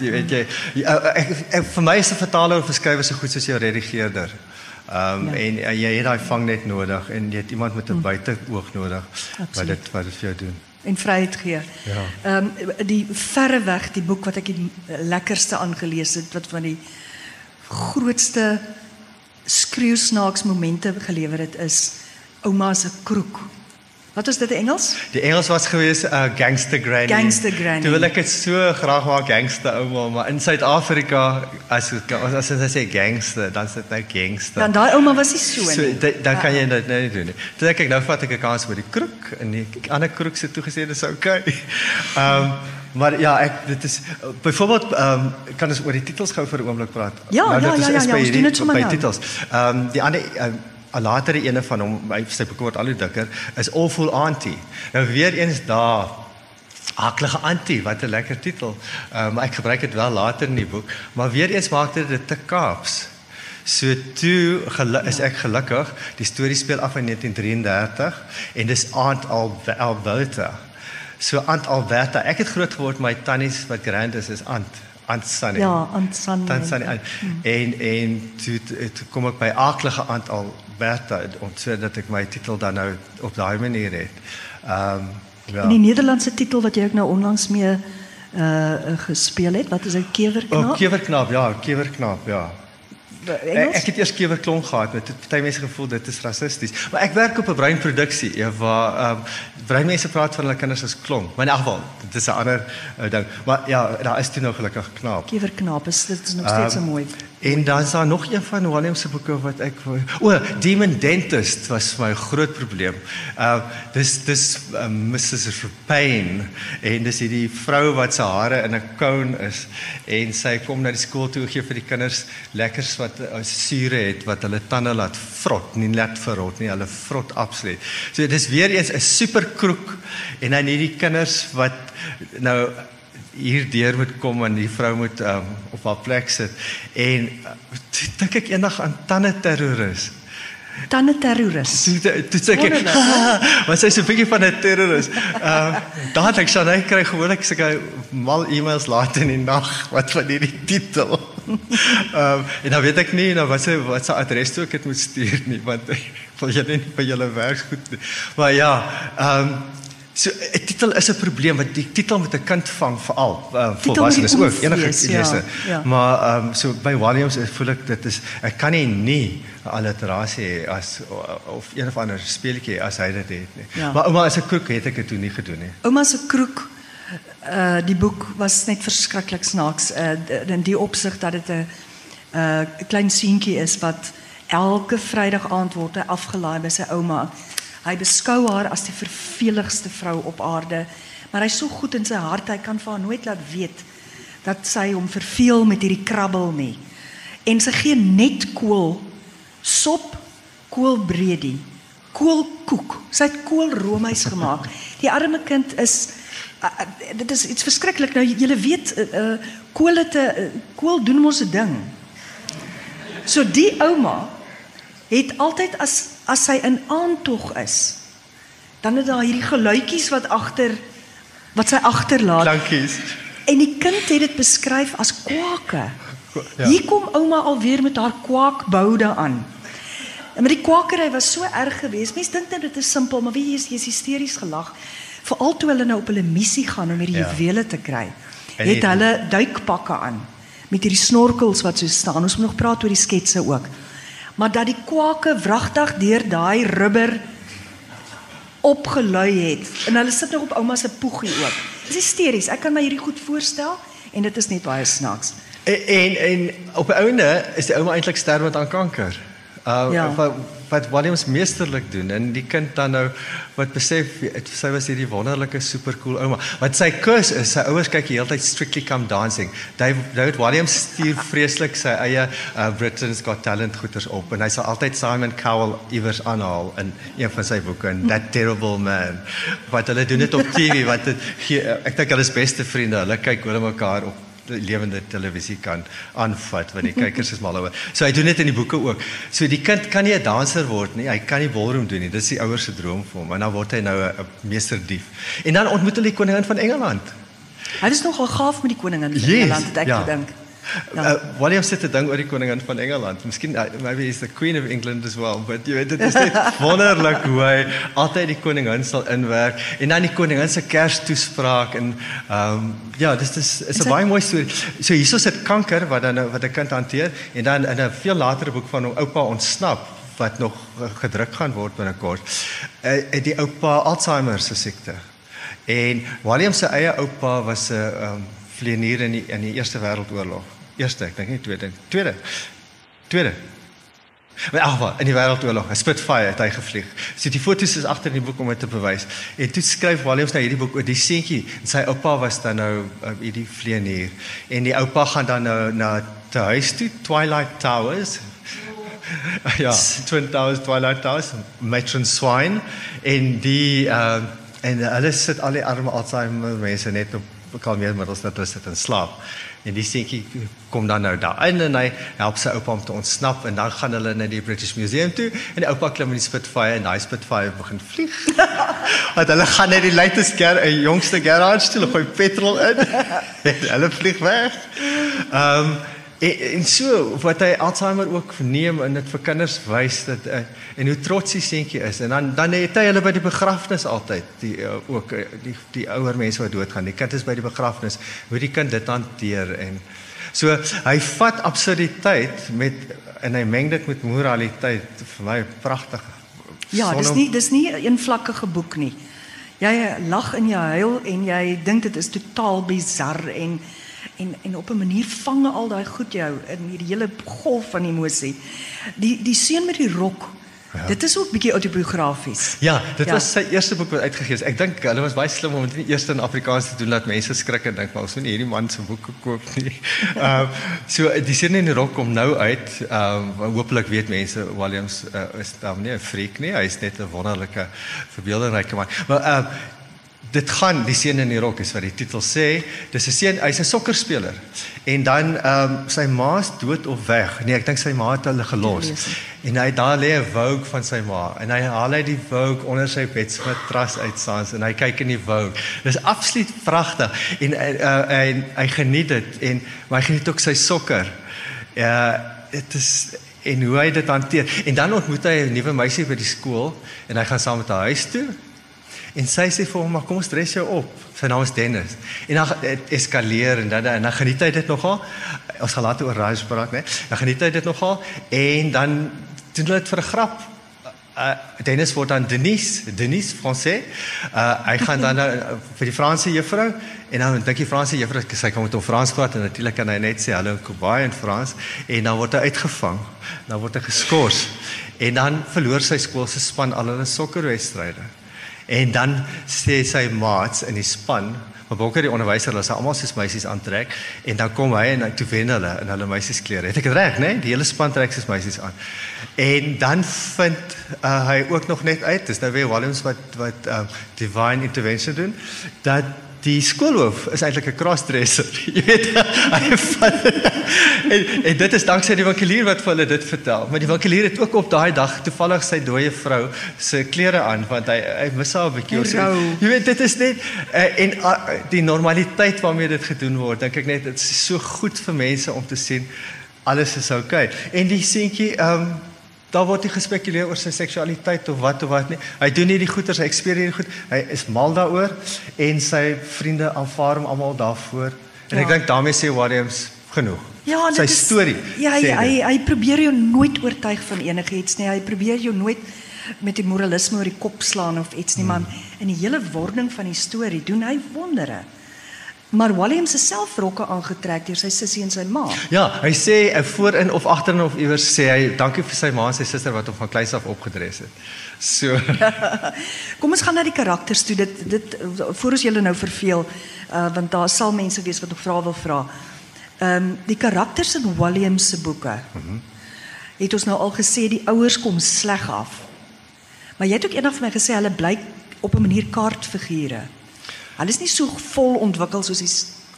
Speaker 2: vir my is 'n vertaler of 'n skrywer so goed soos jou redigeerder. En jy het daai vangnet nodig en jy het iemand met 'n buiteoog nodig wat dit vir jou doen.
Speaker 1: En vryheid gee.
Speaker 2: Ja.
Speaker 1: Die verreweg die boek wat ek die lekkerste aangelees het, wat van die grootste skreeusnaaks momente gelewer het, is Ouma se kroek. Wat was dit in Engels?
Speaker 2: Die Engels was geweest Gangster Granny.
Speaker 1: Gangster Granny.
Speaker 2: Toe wil ek dit so graag maak Gangster Ouma, maar in Suid-Afrika as jy sê gangster, dan is dit nou gangster.
Speaker 1: Dan daai ouma was nie so nie.
Speaker 2: Dan kan jy dit nie doen nie. Toe ek nou vat ek 'n kans met die kroek en die ander kroek se toegesê dis okay. Maar ja, dit is byvoorbeeld kan ons oor die titels gou vir 'n oomblik praat.
Speaker 1: Ja,
Speaker 2: nou,
Speaker 1: ons doen dit sommer
Speaker 2: by
Speaker 1: nou.
Speaker 2: titels. Die ander 'n latere ene van hom, sy boek word al hoe dikker, is Awful Auntie. Nou weer eens daar, Aaklige Auntie, wat 'n lekker titel. Maar ek gebruik dit wel later in die boek, maar weer eens maak dit te Kaaps. So toe is ek gelukkig, die storie speel af in 1933 en dis Aunt Alberta. So Aunt Alberta, ek het groot geword my tannies wat grand is Aunt Sunny.
Speaker 1: Ja, Aunt Sunny.
Speaker 2: En toe kom ek by Aaklige Aunt Alberta, sodat ek my titel dan nou op daai manier het. Ja.
Speaker 1: En die Nederlandse titel wat jy ook nou onlangs mee gespeel het, wat is 'n Kewerknaap?
Speaker 2: Kewerknaap, ja. Ek het eers kewerklong gehad, met party mense gevoel dit is rassisties. Maar ek werk op 'n breinproduksie waar breinmense praat van hulle kinders as klong. Maar in elk geval, dit is 'n ander ding. Maar ja, daar is toe nou gelukkig knaap.
Speaker 1: Kewerknaap dit is nog steeds so mooi.
Speaker 2: En dan is daar nog een van William se boeke wat ek Demon Dentist was vir my 'n groot probleem. Dis Mrs. Payne en dis hierdie vrou wat se hare in 'n cone is en sy kom na die skool toe gee vir die kinders lekkers wat sure het wat hulle tande laat vrot, nie laat verrot nie, hulle vrot absoluut. So dis weer eens 'n super kroek en dan hierdie kinders wat nou hier deur moet kom en die vrou moet op haar plek sit en toe dink ek eendag aan tande-terroris.
Speaker 1: Tande-terroris.
Speaker 2: Toe sê ek, wat sy so 'n bietjie van 'n terroris. Daar het ek sy kry gewoonlik sulke mal e-mails laat in die nag wat van hierdie titel. En dan weet ek nie nou wat sy adres toe ek het moet stuur nie, want ek wil jy nie by julle werk goed nie. Maar ja, so 'n titel is 'n probleem want die titel moet 'n kind vang veral volwassenes ook enige lese. Ja. Maar so by Williams voel ek dit is ek kan nie 'n alliterasie hê of een of ander speletjie as hy dit het nie. Ja. Maar ouma as 'n kroek het ek dit toe nie gedoen nie.
Speaker 1: Ouma se kroek die boek was net verskriklik snaaks in die opsig dat dit 'n klein seentjie is wat elke Vrydag aand word hy afgelaai by sy ouma. Hy beskou haar as die verveligste vrou op aarde, maar hy is so goed in sy hart, hy kan vir haar nooit laat weet dat sy hom verveel met hierdie krabbel nie. En sy gee net kool, sop, koolbredie, koolkoek. Sy het koolroomys gemaak. Die arme kind is dit is iets verskriklik. Nou julle weet kool doen mos 'n ding. So die ouma het altyd as sy in aantog is, dan het daar hierdie geluitjies wat sy agterlaat.
Speaker 2: Dankies.
Speaker 1: En die kind het dit beskryf as kwake.
Speaker 2: Ja.
Speaker 1: Hier kom ouma alweer met haar kwaakboude aan. En met die kwakery was so erg geweest. Mense dink net dit is simpel, maar wie is hysteries gelag. Veral toe hulle nou op hulle missie gaan om hierdie juwele te kry. Het hulle duikpakke aan met hierdie snorkels wat so staan. Ons moet nog praat oor die sketse ook. Maar dat die kwake wragtig deur daai rubber opgelui het. En hulle sit nog op ouma se poegie ook. Dis hysteries. Ek kan my hierdie goed voorstel en dit is net baie snaaks.
Speaker 2: En op 'n ouende is die ouma eintlik sterwend aan kanker. Wat Williams meesterlik doen en die kind dan nou wat besef sy was hierdie wonderlike supercool ouma. Wat sy kus is, sy ouers kyk die hele tyd Strictly Come Dancing. David Williams stuur vreeslik sy eie Britain's Got Talent goeters op en hy sal altyd Simon Cowell iewers aanhaal in een van sy boeke en That Terrible Man. Wat hulle doen dit op TV wat dit ek dink hulle is beste vriende. Hulle kyk oor mekaar op lewende televisie kan aanvat, want die kykers is mal oor. So hy doen dit in die boeke ook. So die kind kan nie 'n danser word nie, hy kan nie ballroom doen nie, dit is die ouers se droom vir hom, en dan word hy nou 'n meesterdief. En dan ontmoet hulle die koningin van Engeland.
Speaker 1: Hy was nogal gaaf met die koningin van Engeland, het ek gedink.
Speaker 2: William sit te dink oor die koningin van Engeland. Miskien, maybe he's the Queen of England as well, but jy weet, dit is net wonderlik hoe hy altyd die koningin sal inwerk, en dan die koningin se Kerstoespraak, en dit is 'n baie mooi storie. So hierso sit kanker, wat 'n kind hanteer, en dan in 'n veel latere boek van hom, Oupa ontsnap, wat nog gedruk gaan word binnekort, die oupa Alzheimer se siekte. En William se eie oupa was 'n vlieënier in die Eerste Wêreldoorlog. Eerste, ek dink nie tweede. Maar in die Wêreldoorlog, 'n Spitfire het hy gevlieg. So die foto's is agter in die boek om dit te bewys. En toe skryf Williams nou hierdie boek oor die seentjie, en sy oupa was dan nou hierdie vlieënier. En die oupa gaan dan nou na te huis toe, Twilight Towers. Ja, Twin Towers, Twilight Towers, Matron Swine, en hulle sit al die arme Alzheimer mense net op kalmeermiddels dat hulle sit en slaap. En die seentjie kom dan nou daarin, en hy help sy oupa om te ontsnap, en dan gaan hulle na die British Museum toe, en die oupa klim in die Spitfire, en die Spitfire begin vlieg. Want hulle gaan net die jongste garage toe, hulle gooi petrol in, en hulle vlieg weg. En so, wat hy Alzheimer ook neem, en dit vir kinders wys, en hoe trots die seentjie is, en dan het hy hulle by die begrafnis altyd, die ouer mense wat doodgaan, die kind is by die begrafnis, hoe die kind dit hanteer, en so, hy vat absurditeit en hy meng dit met moraliteit, vir my pragtig.
Speaker 1: Ja, dis nie 'n eenvlakkige boek nie. Jy lag en jy huil, en jy dink dit is totaal bizar, en op 'n manier vang al daai goed jou in hierdie hele golf van emosie. Die seun met die rok, dit is ook bietjie autobiografies. Ja, dit was sy eerste boek wat uitgegee is. Ek dink hulle was baie slim om dit nie eers in Afrikaans te doen, dat mense skrik en dink, maar ons moet nie hierdie man se boek koop nie. So die seun in die rok kom nou uit. Hopelik weet mense, Williams is dan nie 'n freak nie, hy is net 'n wonderlike, verbeeldingryke man. Maar dit gaan, die seun in die rok is wat die titel sê, dis 'n seun, hy's 'n sokkerspeler, en dan sy ma's dood of weg, nee, ek dink sy ma het hulle gelos, en daar lê 'n Vogue van sy ma, en hy haal uit die Vogue onder sy bedsmatras uit saans, en hy kyk in die Vogue, dis absoluut pragtig, en hy geniet dit, maar hy geniet ook sy sokker, dit is, en hoe hy dit hanteer, en dan ontmoet hy 'n nuwe meisie by die skool, en hy gaan saam met haar huis toe, en sy sê vir hom, maar kom ons dress jou op. Sy naam is Dennis. En dan eskaleer, en dan geniet hy dit nogal. Ons gaan later oor Raj praat, nee. Dan geniet hy dit nogal, en dan doen hulle dit vir 'n grap. Dennis word dan Denise Français. Hy gaan dan vir die Franse juffrou, en dan dink die Franse juffrou, sy kan met hom Frans praat, en natuurlik kan hy net sê hallo Kobai in Frans, en dan word hy uitgevang, dan word hy geskort, en dan verloor sy skool se span al hulle sokkerwedstryde. En dan sê sy maats in die span, maar Bokker die onderwyser, hulle sal almal soos meisies aantrek, en dan kom hy en toe wen hulle in hulle meisiesklere. Het ek dit reg, né? Die hele span trek soos meisies aan. En dan vind hy ook nog net uit, dis nou weer Williams wat divine intervention doen, dat die skoolhoof is eintlik 'n crossdresser. Jy weet, en dit is danksy die winkelier wat vir hulle dit vertel. Maar die winkelier het ook op daai dag toevallig sy dooie vrou se klere aan, want hy mis haar 'n bietjie. Jy weet, dit is net en die normaliteit waarmee dit gedoen word, dink ek net, dit is so goed vir mense om te sien alles is okay. En die seentjie daar word nie gespekuleer oor sy seksualiteit of wat nie. Hy doen nie die goeters, hy ekspereer nie goed. Hy is mal daaroor, en sy vriende aanvaar hom almal daarvoor. En ek dink daarmee sê Williams genoeg. Ja, sy storie. Ja, hy probeer jou nooit oortuig van enigiets nie. Hy probeer jou nooit met die moralisme oor die kop slaan of iets nie, man. In die hele wording van die storie doen hy wondere. Maar Williams is self rokke aangetrek deur sy sussie en sy ma. Ja, hy sê voorin of agterin of iewers sê hy dankie vir sy ma en sy suster wat hom van kleins af opgedres het. So. Kom ons gaan na die karakters toe. Dit voor ons julle nou verveel, want daar sal mense wees wat nog vrae wil vra. Die karakters in Williams se boeke. Het ons nou al gesê die ouers kom sleg af. Maar jy het ook eendag vir my gesê hulle blyk op 'n manier kaartfigure. Hulle is nie so vol ontwikkel soos die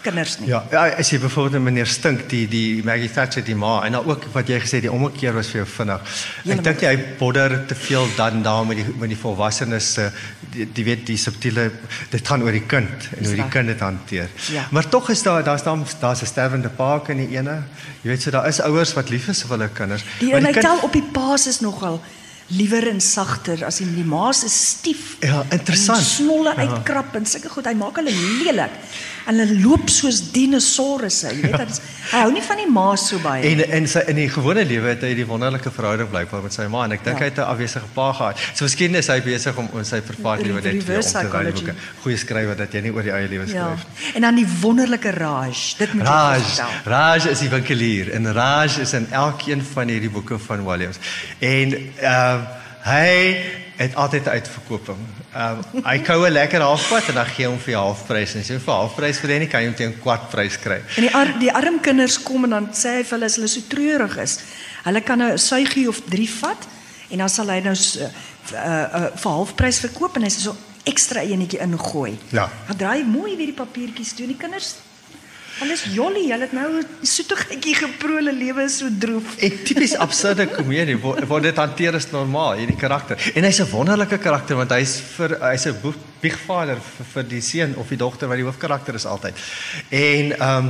Speaker 1: kinders nie.
Speaker 2: Ja, as jy byvoorbeeld meneer Stink, die Maggie Thatcher, die ma, en dan ook wat jy gesê, die ommekeer was vir jou vinnig. Ek dink hy bodder te veel dan daar met die volwassenes, die weet, die subtiele, dit gaan oor die kind, en hoe die kind dit hanteer.
Speaker 1: Ja.
Speaker 2: Maar tog is daar's 'n sterwende pa in die ene, jy weet, so daar is ouers wat lief is vir hulle kinders.
Speaker 1: En hy tel op die paas is nogal liewer en sagter, as die maas is stief.
Speaker 2: Ja, interessant.
Speaker 1: En snolle uitkrap en sulke goed, hy maak hulle lelik. En hulle loop soos dinosourusse, jy weet, hy hou nie van die maas so baie.
Speaker 2: En in die gewone lewe het hy die wonderlike verhouding blykbaar met sy ma, en ek dink hy het 'n afwesige pa gehad. So miskien is hy besig om sy privaatlewe net weer om te ry boeke. Goeie skrywer dat jy nie oor die eie lewe skryf.
Speaker 1: En dan die wonderlike Raj, dit moet jy vertel.
Speaker 2: Raj is die winkelier, en Raj is in elkeen van hierdie boeke van Williams. En hy het altyd 'n uitverkoping. Hy kou 'n lekker halfpad en dan gee hom vir jou halfprys. En as jy vir halfprys wil hê nie, kan jy hom teen 'n kwartprys kry.
Speaker 1: En die arm kinders kom en dan sê hy vir hulle as hulle so treurig is. Hulle kan nou 'n suigie of 3 vat en dan sal hy nou vir halfprys verkoop en hy sê so ekstra enetjie ingooi.
Speaker 2: Ja.
Speaker 1: Dan draai mooi weer die papiertjies toe en die kinders, hulle is jolly, hulle het nou 'n soetigheidjie geproe, hulle lewe is so droef.
Speaker 2: En tipies absurde komedie waar dit hanteer is normaal, hierdie karakter. En hy's 'n wonderlike karakter want hy's 'n biegvader vir die seun of die dogter wat die hoofkarakter is altyd. En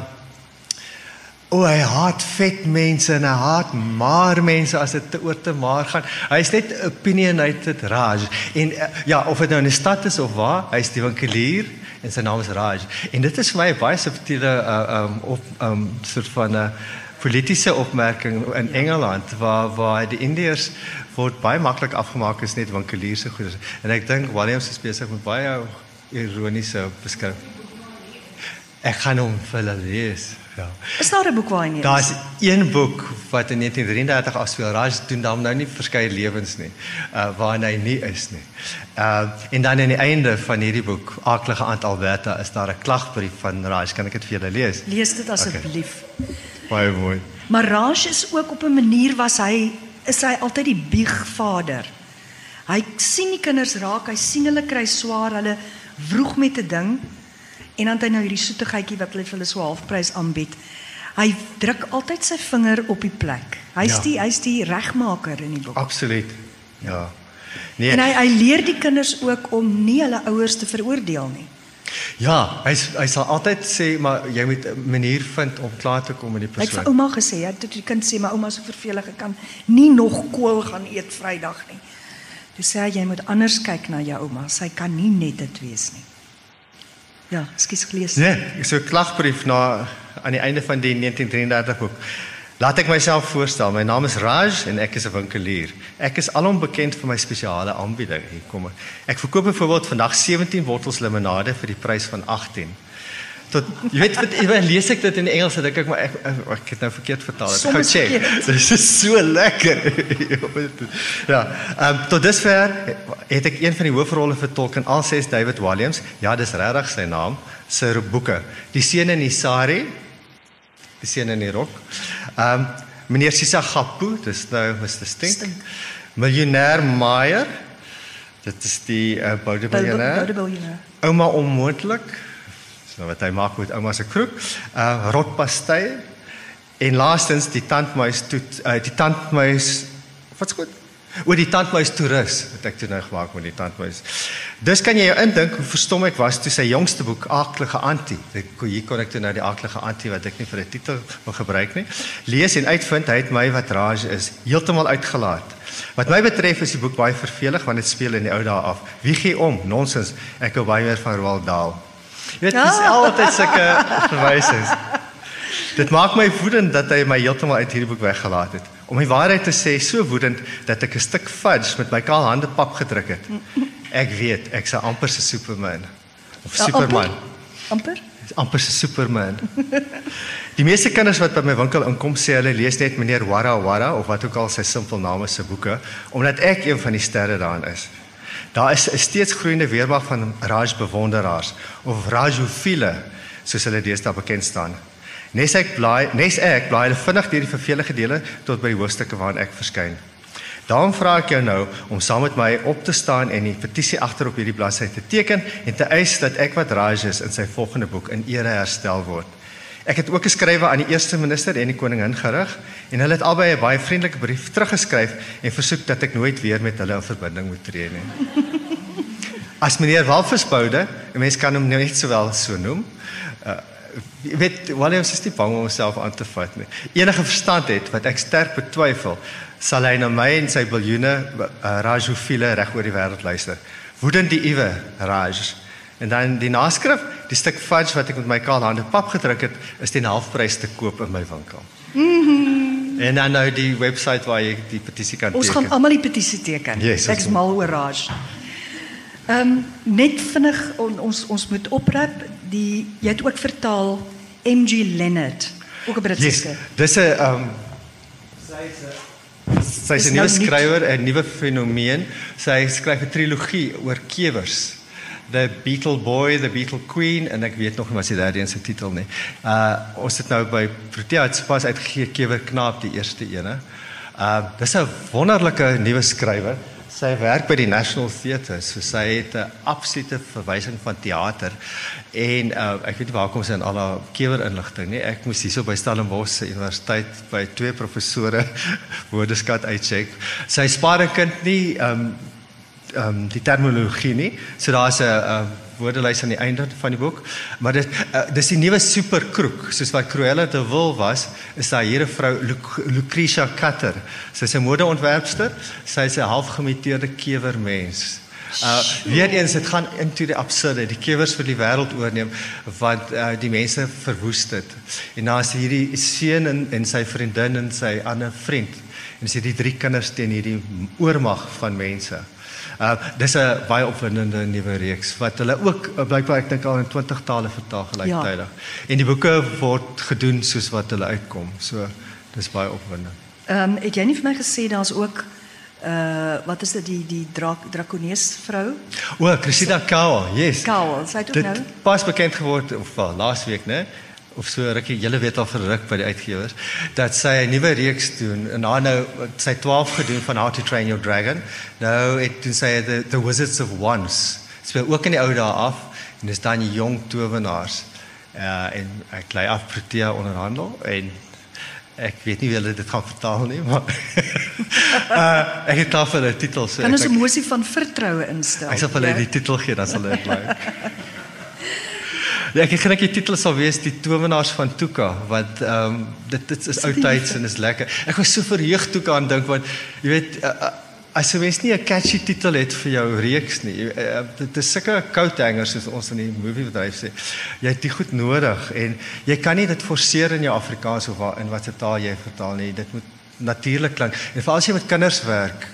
Speaker 2: hy haat vet mense en hy haat maar mense as dit oor te maar gaan. Hy's net opinionated Raj. En of dit nou in die stad is of waar, hy's die winkelier en sy naam is Raj. En dit is vir my 'n baie subtiele soort van politiese opmerking in Engeland waar die Indiërs word baie maklik afgemaak as net winkeliers se goeders. En ek dink Williams is besig met baie ironiese beskrywing. Ek gaan hom vir hulle lees. Ja.
Speaker 1: Is daar 'n boek waar hy nie is?
Speaker 2: Daar's een boek wat in 1933 afspeel. Raj doen dan nou nie verskeie lewens nie, waarin hy nie is nie. En dan aan die einde van hierdie boek, Aaklige Aunt Alberta, is daar 'n klagbrief van Raj. Kan ek dit vir julle lees?
Speaker 1: Lees dit asseblief.
Speaker 2: Okay. Baie mooi.
Speaker 1: Maar Raj is ook op 'n manier is hy altyd die biegvader. Hy sien die kinders raak, hy sien hulle kry swaar, hulle vroeg met 'n ding. En dan het hy nou hierdie soetigheidjie wat hulle vir hulle so halfprys aanbied. Hy druk altyd sy vinger op die plek. Hy's die regmaker in die boek.
Speaker 2: Absoluut. Ja. Nee.
Speaker 1: En hy leer die kinders ook om nie hulle ouers te veroordeel nie.
Speaker 2: Ja, hy sal altyd sê maar jy moet 'n manier vind om klaar te kom met die persoon.
Speaker 1: Hy het vir ouma gesê, toe die kind sê my ouma is so vervelig, ek kan nie nog kool gaan eet Vrydag nie. Toe sê hy jy moet anders kyk na jou ouma. Sy kan nie net dit wees nie. Ja, ekskuus gelees.
Speaker 2: Nee, so 'n klagbrief aan die einde van die 1933 boek. Laat ek myself voorstel. My naam is Raj en ek is 'n winkelier. Ek is alom bekend vir my spesiale aanbieding. Hier kom ek. Ek verkoop byvoorbeeld vandag 17 bottels limonade vir die prys van 18. Jy weet, lees ek dit in Engels en dink ek maar ek het nou verkeerd vertaal. Ek gaan check. Dit is so lekker. Ja, tot dusver het ek een van die hoofrolle vertolk in al 6 David Walliams. Ja, dis regtig sy naam, sy boeke. Die seun in die sari, die seun in die rok. Meneer Sisagapu, dis nou Mr. Stink. Miljonair Meyer, dit is die boudebiljonair. Ouma onmoontlik. Nou wat hy maak met ouma se kroeg, rotpastei en laastens die tandmuis toerus wat ek toe nou gemaak met die tandmuis. Dus kan jy jou indink hoe verstom ek was toe sy jongste boek Aaklige Auntie. Hier kon ek toe nou die Aaklige Auntie wat ek nie vir 'n titel wil gebruik nie, lees en uitvind hy het my wat Raj is heeltemal uitgelaat. Wat my betref is die boek baie vervelig want dit speel in die ou dae af. Wie gee om? Nonsens. Ek hou baie meer van Roald Dahl. Jy weet, dis altyd sulke verwysings. Dit maak my woedend dat hy my heeltemal uit hierdie boek weggelaat het. Om die waarheid te sê, so woedend dat ek 'n stuk fudge met my kaal hande pap gedruk het. Ek weet, ek sou amper se Superman of Superman. Amper se Superman. Die meeste kinders wat by my winkel inkom sê hulle lees net meneer Wara Wara of wat ook al sy simpel naam is se boeke, omdat ek een van die sterre daarin is. Daar is 'n steeds groeiende weermag van Raj bewonderaars of Rajofiele, soos hulle deesdae bekend staan. Nes ek blaai hulle vinnig deur die vervelige dele tot by die hoofstukke waarin ek verskyn. Daarom vra ek jou nou om saam met my op te staan en die petisie agter op hierdie bladsy te teken en te eis dat Ekwat Raj in sy volgende boek in ere herstel word. Ek het ook geskrywe aan die eerste minister en die koningin gerig en hulle het albei 'n baie vriendelike brief teruggeskryf en versoek dat ek nooit weer met hulle in verbinding moet tree nie. As meneer Walvisboude, 'n mens kan hom net sowel so noem, jy weet, Williams is nie bang om homself aan te vat nie. Enige verstand het, wat ek sterk betwyfel, sal hy na my en sy biljoene Rajofiele reg oor die wêreld luister. Woedend die Iwe Raj. En dan die naskrif, die stuk fudge wat ek met my kaal hande pap gedruk het, is teen halfprys te koop in my winkel. En dan nou die website waar jy die petisie kan teken.
Speaker 1: Ons gaan almal die petisie teken.
Speaker 2: Yes,
Speaker 1: Ek is mal oor Raj. Net vinnig, ons moet oprap, jy het ook vertaal M.G. Leonard, ook 'n Britse skrywer.
Speaker 2: Dis 'n sy is 'n nuwe skrywer, 'n nuwe fenomeen. Sy skryf 'n trilogie oor kewers. The Beetle Boy, The Beetle Queen, en ek weet nog nie wat sy derde een se titel nie. Ons het nou by Protea het pas uitgegee Kewer Knaap die eerste ene. Dis 'n wonderlike nuwe skrywer. Sy werk by die National Theatre, so sy het 'n absolute verwysing van teater. En ek weet nie waar kom sy in al haar kewer inligting nie. Ek moes hierso by Stellenbosch Universiteit by 2 professore woordeskat uitcheck. Sy spaar 'n kind nie die terminologie nie. So daar's 'n woordelys aan die einde van die boek, maar dis die nuwe superkroek, soos wat Cruella de Vil was, is daar hier 'n vrou Lucretia Cutter. Sy is 'n modeontwerpster, sy is 'n halfgemiteerde kewermens. Weereens, dit gaan into die absurde, die kewers vir die wêreld oorneem, want die mense verwoes dit. En dan is hierdie seun en sy vriendin en sy ander vriend, en is hierdie 3 kinders teen hierdie oormag van mense. Dis 'n baie opwindende nuwe reeks wat hulle ook blykbaar ek dink al in 20 tale vertaal gelyktydig. En die boeke word gedoen soos wat hulle uitkom. So dis baie opwindend.
Speaker 1: Het jy nie vir my gesê daar's ook wat is dit die drakonees vrou?
Speaker 2: Cressida Cowell, yes.
Speaker 1: Cowell, sy het ook nou.
Speaker 2: Dit pas bekend geword of laas week, né? Of so rukkie, julle weet al verruk by die uitgewers, dat sy 'n nuwe reeks doen, en haar nou, sy 12 gedoen van How to Train Your Dragon, nou het doen sy The Wizards of Once, speel ook in die ou dae af, en dis dan die jong towenaars, en ek lei af Protea onderhandel, en ek weet nie wie hulle dit gaan vertaal nie, maar ek het daar vir hulle titel, so
Speaker 1: kan ons 'n mosie van vertroue instel?
Speaker 2: Ek sal vir hulle die titel gee, dan sal hulle dit like. Ja, ek dink die titel sal wees Die Towenaars van Tuka, want dit is oudtyds en is lekker. Ek was so verheug toe aan dink, want jy weet, as jy mens nie 'n catchy titel het vir jou reeks nie, dit is sulke coat hangers soos ons in die moviebedryf sê. Jy het dit goed nodig en jy kan nie dit forceer in jou Afrikaans of in watter taal jy vertaal nie. Dit moet natuurlik klink. En veral as jy met kinders werk,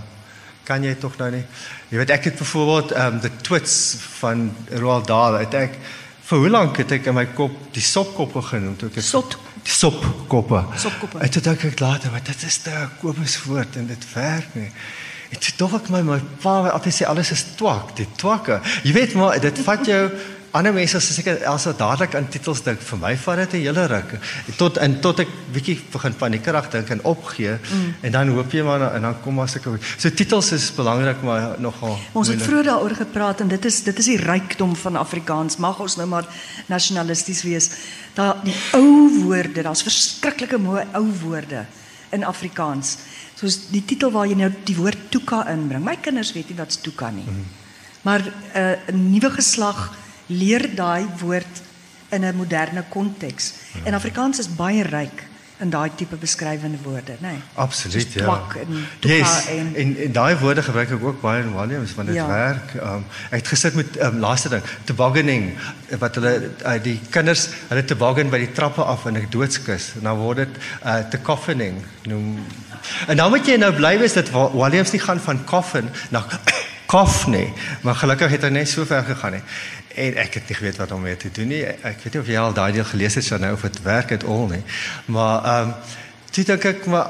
Speaker 2: kan jy tog nou nie. Jy weet, ek het byvoorbeeld The Twits van Roald Dahl, vir hoe lank het ek in my kop die sopkoppe genoem? Die sopkoppe. En toe dink ek later, maar dit is te komisch woord en dit werk nie. En toe dog ek my pa altyd sê, alles is twak, die twakke. Jy weet maar, dit vat jou, ander mense as ek also dadelik aan titels dink, vir my vat dit 'n hele ruk. Tot ek bietjie begin paniekerig dink en opgee, en dan hoop jy maar, en dan kom maar sulke. So titels is belangrik, maar nogal.
Speaker 1: Ons het vroeër daaroor gepraat, en dit is die rykdom van Afrikaans. Mag ons nou maar nasionalisties wees. Die ou woorde, daar's verskriklike mooi ou woorde in Afrikaans. Soos die titel waar jy nou die woord toeka inbring. My kinders weet nie wat toeka nie. Maar 'n nuwe geslag leer daai woord in 'n moderne konteks. En Afrikaans is baie ryk in daai tipe beskrywende woorde, né? Nee?
Speaker 2: Absoluut, ja.
Speaker 1: Twak en toeka,
Speaker 2: yes, en daai woorde gebruik ek ook baie in Williams, want dit werk. Ek het gesit met laaste ding, tobogganing, wat hulle die kinders, hulle toboggan by die trappe af in 'n doodskus, en dan word dit tocophoning noem. En dan moet jy nou bly wees dat Williams nie gaan van coffin na kof nie, maar gelukkig het hy net so ver gegaan nie. En ek het nie geweet wat om mee te doen nie. Ek weet nie of jy al daai deel gelees het, nou of dit werk at all nie. Maar toe dink ek, maar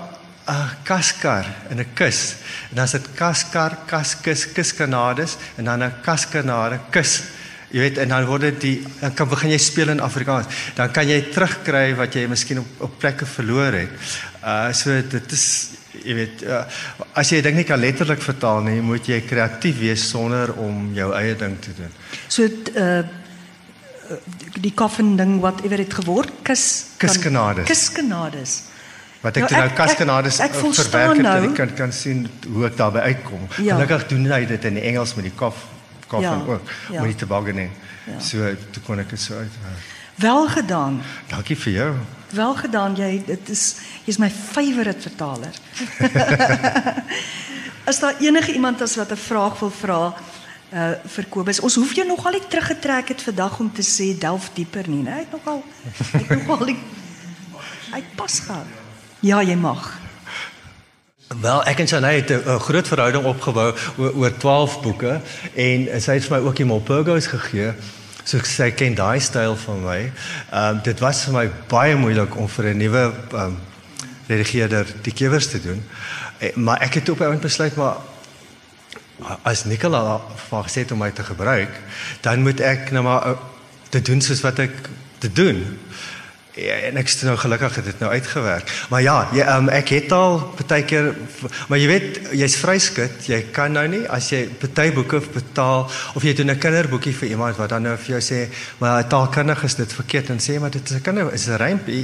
Speaker 2: kaskar en 'n kus. En dan is dit kaskar, kaskus, kuskanades, en dan 'n kaskanade, kus. Jy weet, en dan word dit dan kan begin jy speel in Afrikaans. Dan kan jy terugkry wat jy miskien op plekke verloor het. So dit is jy weet, as jy dink nie kan letterlik vertaal nie, moet jy kreatief wees sonder om jou eie ding te doen.
Speaker 1: So die coffin ding whatever het geword,
Speaker 2: Kuskenades.
Speaker 1: Kuskenades.
Speaker 2: Wat ek toe nou Kuskenades
Speaker 1: ek verstaan
Speaker 2: verwerk het,
Speaker 1: nou.
Speaker 2: en ek kan sien hoe ek daarby uitkom.
Speaker 1: Ja.
Speaker 2: Gelukkig doen hy dit in die Engels met die coffin ook, met die tobogganing. So, toe kon ek dit so uitwerk.
Speaker 1: Wel gedaan.
Speaker 2: Dankie vir jou.
Speaker 1: Wel gedaan, jy's my favourite vertaler. As daar enige iemand is wat 'n vraag wil vra vir Kobus, ons hoef jou nogal nie teruggetrek het vandag om te sê delf dieper nie, né? Hy het nogal hy pas gehou. Ja, jy mag.
Speaker 2: Wel, ek en Shanae het 'n groot verhouding opgebou oor 12 boeke en sy het vir my ook die Molpurgos gegee. So sy ken daai styl van my. Dit was vir my baie moeilik om vir 'n nuwe redigeerder die covers te doen. Maar ek het op 'n oomblik besluit, maar as Nicola gesê het om my te gebruik, dan moet ek nou maar te doen soos wat ek te doen. En ek is nou gelukkig het dit nou uitgewerk. Maar ja, ek het al baie keer, maar jy weet, jy's vryskut, jy kan nou nie, as jy baie boeke betaal, of jy doen 'n kinderboekie vir iemand, wat dan nou vir jou sê, maar taalkundig is dit verkeerd, en sê, maar dit is 'n kinder, is 'n rympie,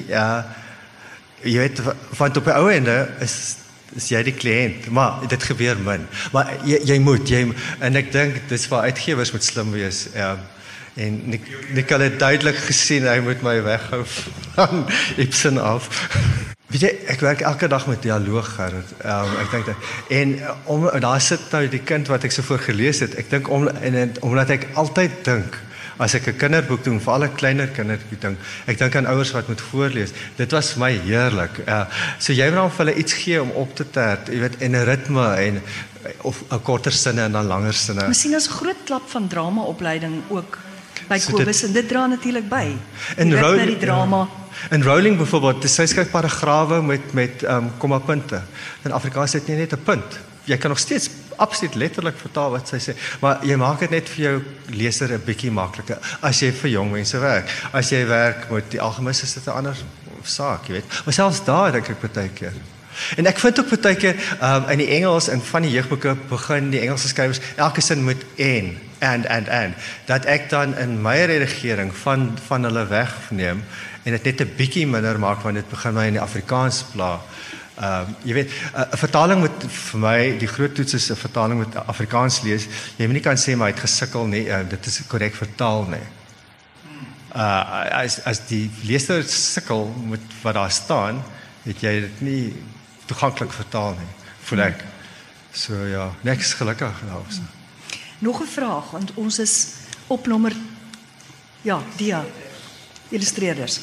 Speaker 2: jy weet, want op die ou ende is jy die kliënt, maar dit gebeur min. Maar jy moet, en ek dink, dis waar uitgewers moet slim wees, en Nicole het duidelik gesien, hy moet my weghou van Ibsen af. Weet jy, ek werk elke dag met dialoog, Gerrit. Ek dink, en daar sit nou die kind wat ek so voor gelees het, ek dink, omdat ek altyd dink, as ek 'n kinderboek doen, vir alle kleiner kinderboek ding, ek dink aan ouers wat moet voorlees, dit was vir my heerlik. So jy moet dan vir hulle iets gee om op te tert, jy weet, en 'n ritme, of 'n korter sinne en dan langer sinne.
Speaker 1: Miskien as 'n groot klap van dramaopleiding ook, by Kobus, en dit dra natuurlik by.
Speaker 2: En
Speaker 1: die drama.
Speaker 2: In Rowling byvoorbeeld, sy skryf paragrawe met kommapunte. In Afrikaans het jy net 'n punt. Jy kan nog steeds absoluut letterlik vertaal wat sy sê, maar jy maak dit net vir jou leser 'n bietjie makliker as jy vir jong mense werk. As jy werk met die algemis is dit 'n ander saak, jy weet. Maar selfs daar dink ek baie keer. En ek vind ook baie keer in die Engels en van die jeugboeke begin die Engelse skrywers elke sin met and dat ek dan in my redigering van hulle wegneem en dit net 'n bietjie minder maak want dit begin my in die Afrikaans pla. Jy weet, 'n vertaling moet vir my die groot toets is 'n vertaling met Afrikaans lees. Jy moet nie kan sê maar hy het gesukkel nie, dit is korrek vertaal nie. As die leser sukkel met wat daar staan, het jy dit nie toeganklik vertaal nie, voel ek. So ja, niks gelukkig daaroor.
Speaker 1: Nog 'n vraag, want ons is op nommer dia illustreerders.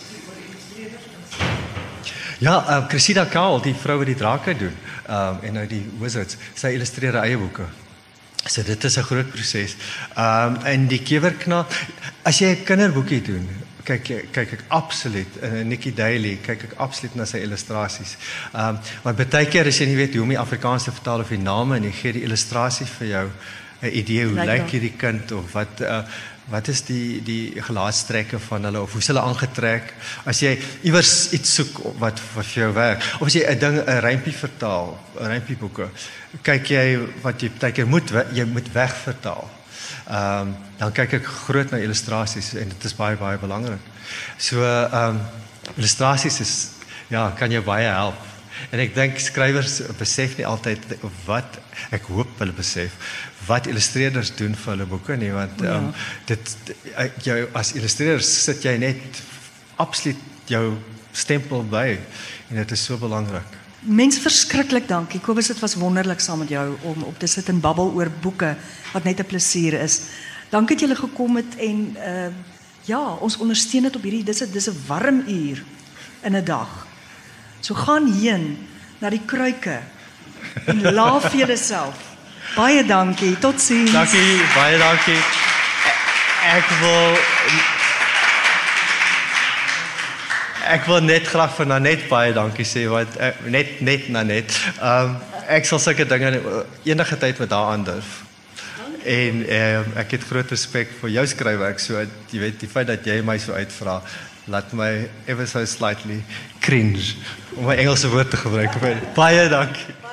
Speaker 2: Ja, Cressida Cowell, die vrou wat die drake doen, en nou die wizards, sy illustreer eie boeke. So dit is 'n groot proses. En die kewerknaap, as jy 'n kinderboekie doen, kyk ek absoluut, Nikki Daly, kyk ek absoluut na sy illustrasies. Maar baie keer as jy nie weet hoe om die Afrikaans te vertaal of die name en jy gee die illustrasie vir jou 'n idee hoe lyk hierdie kind of wat is die gelaatstrekke van hulle of hoe is hulle aangetrek? As jy iewers iets soek wat vir jou werk, of as jy 'n rympie vertaal, 'n rympieboeke, kyk jy wat jy baie keer moet wegvertaal. Dan kyk ek groot na illustrasies en dit is baie belangrik. So illustrasies is kan jou baie help. En ek dink skrywers besef nie altyd wat ek hoop hulle besef wat illustreerders doen vir hulle boeke nie, want jou as illustreerder sit jy net absoluut jou stempel by en dit is so belangrik.
Speaker 1: Mens verskriklik dankie. Kobus, dit was wonderlik saam met jou om op te sit en babbel oor boeke wat net 'n plesier is. Dankie dat julle gekom het en ons ondersteun dit op hierdie dis 'n warm uur in 'n dag. So gaan heen na die kruike en laaf vir julleself. Baie dankie. Totsiens.
Speaker 2: Dankie, baie dankie. Ek wil net graag vir Nanet baie dankie sê, want net Nanet. Ek sal sulke dinge enige tyd met haar aandurf. En ek het groot respek vir jou skryfwerk, so jy weet die feit dat jy my so uitvra, laat my ever so slightly cringe om my Engelse woord te gebruik. Baie dankie.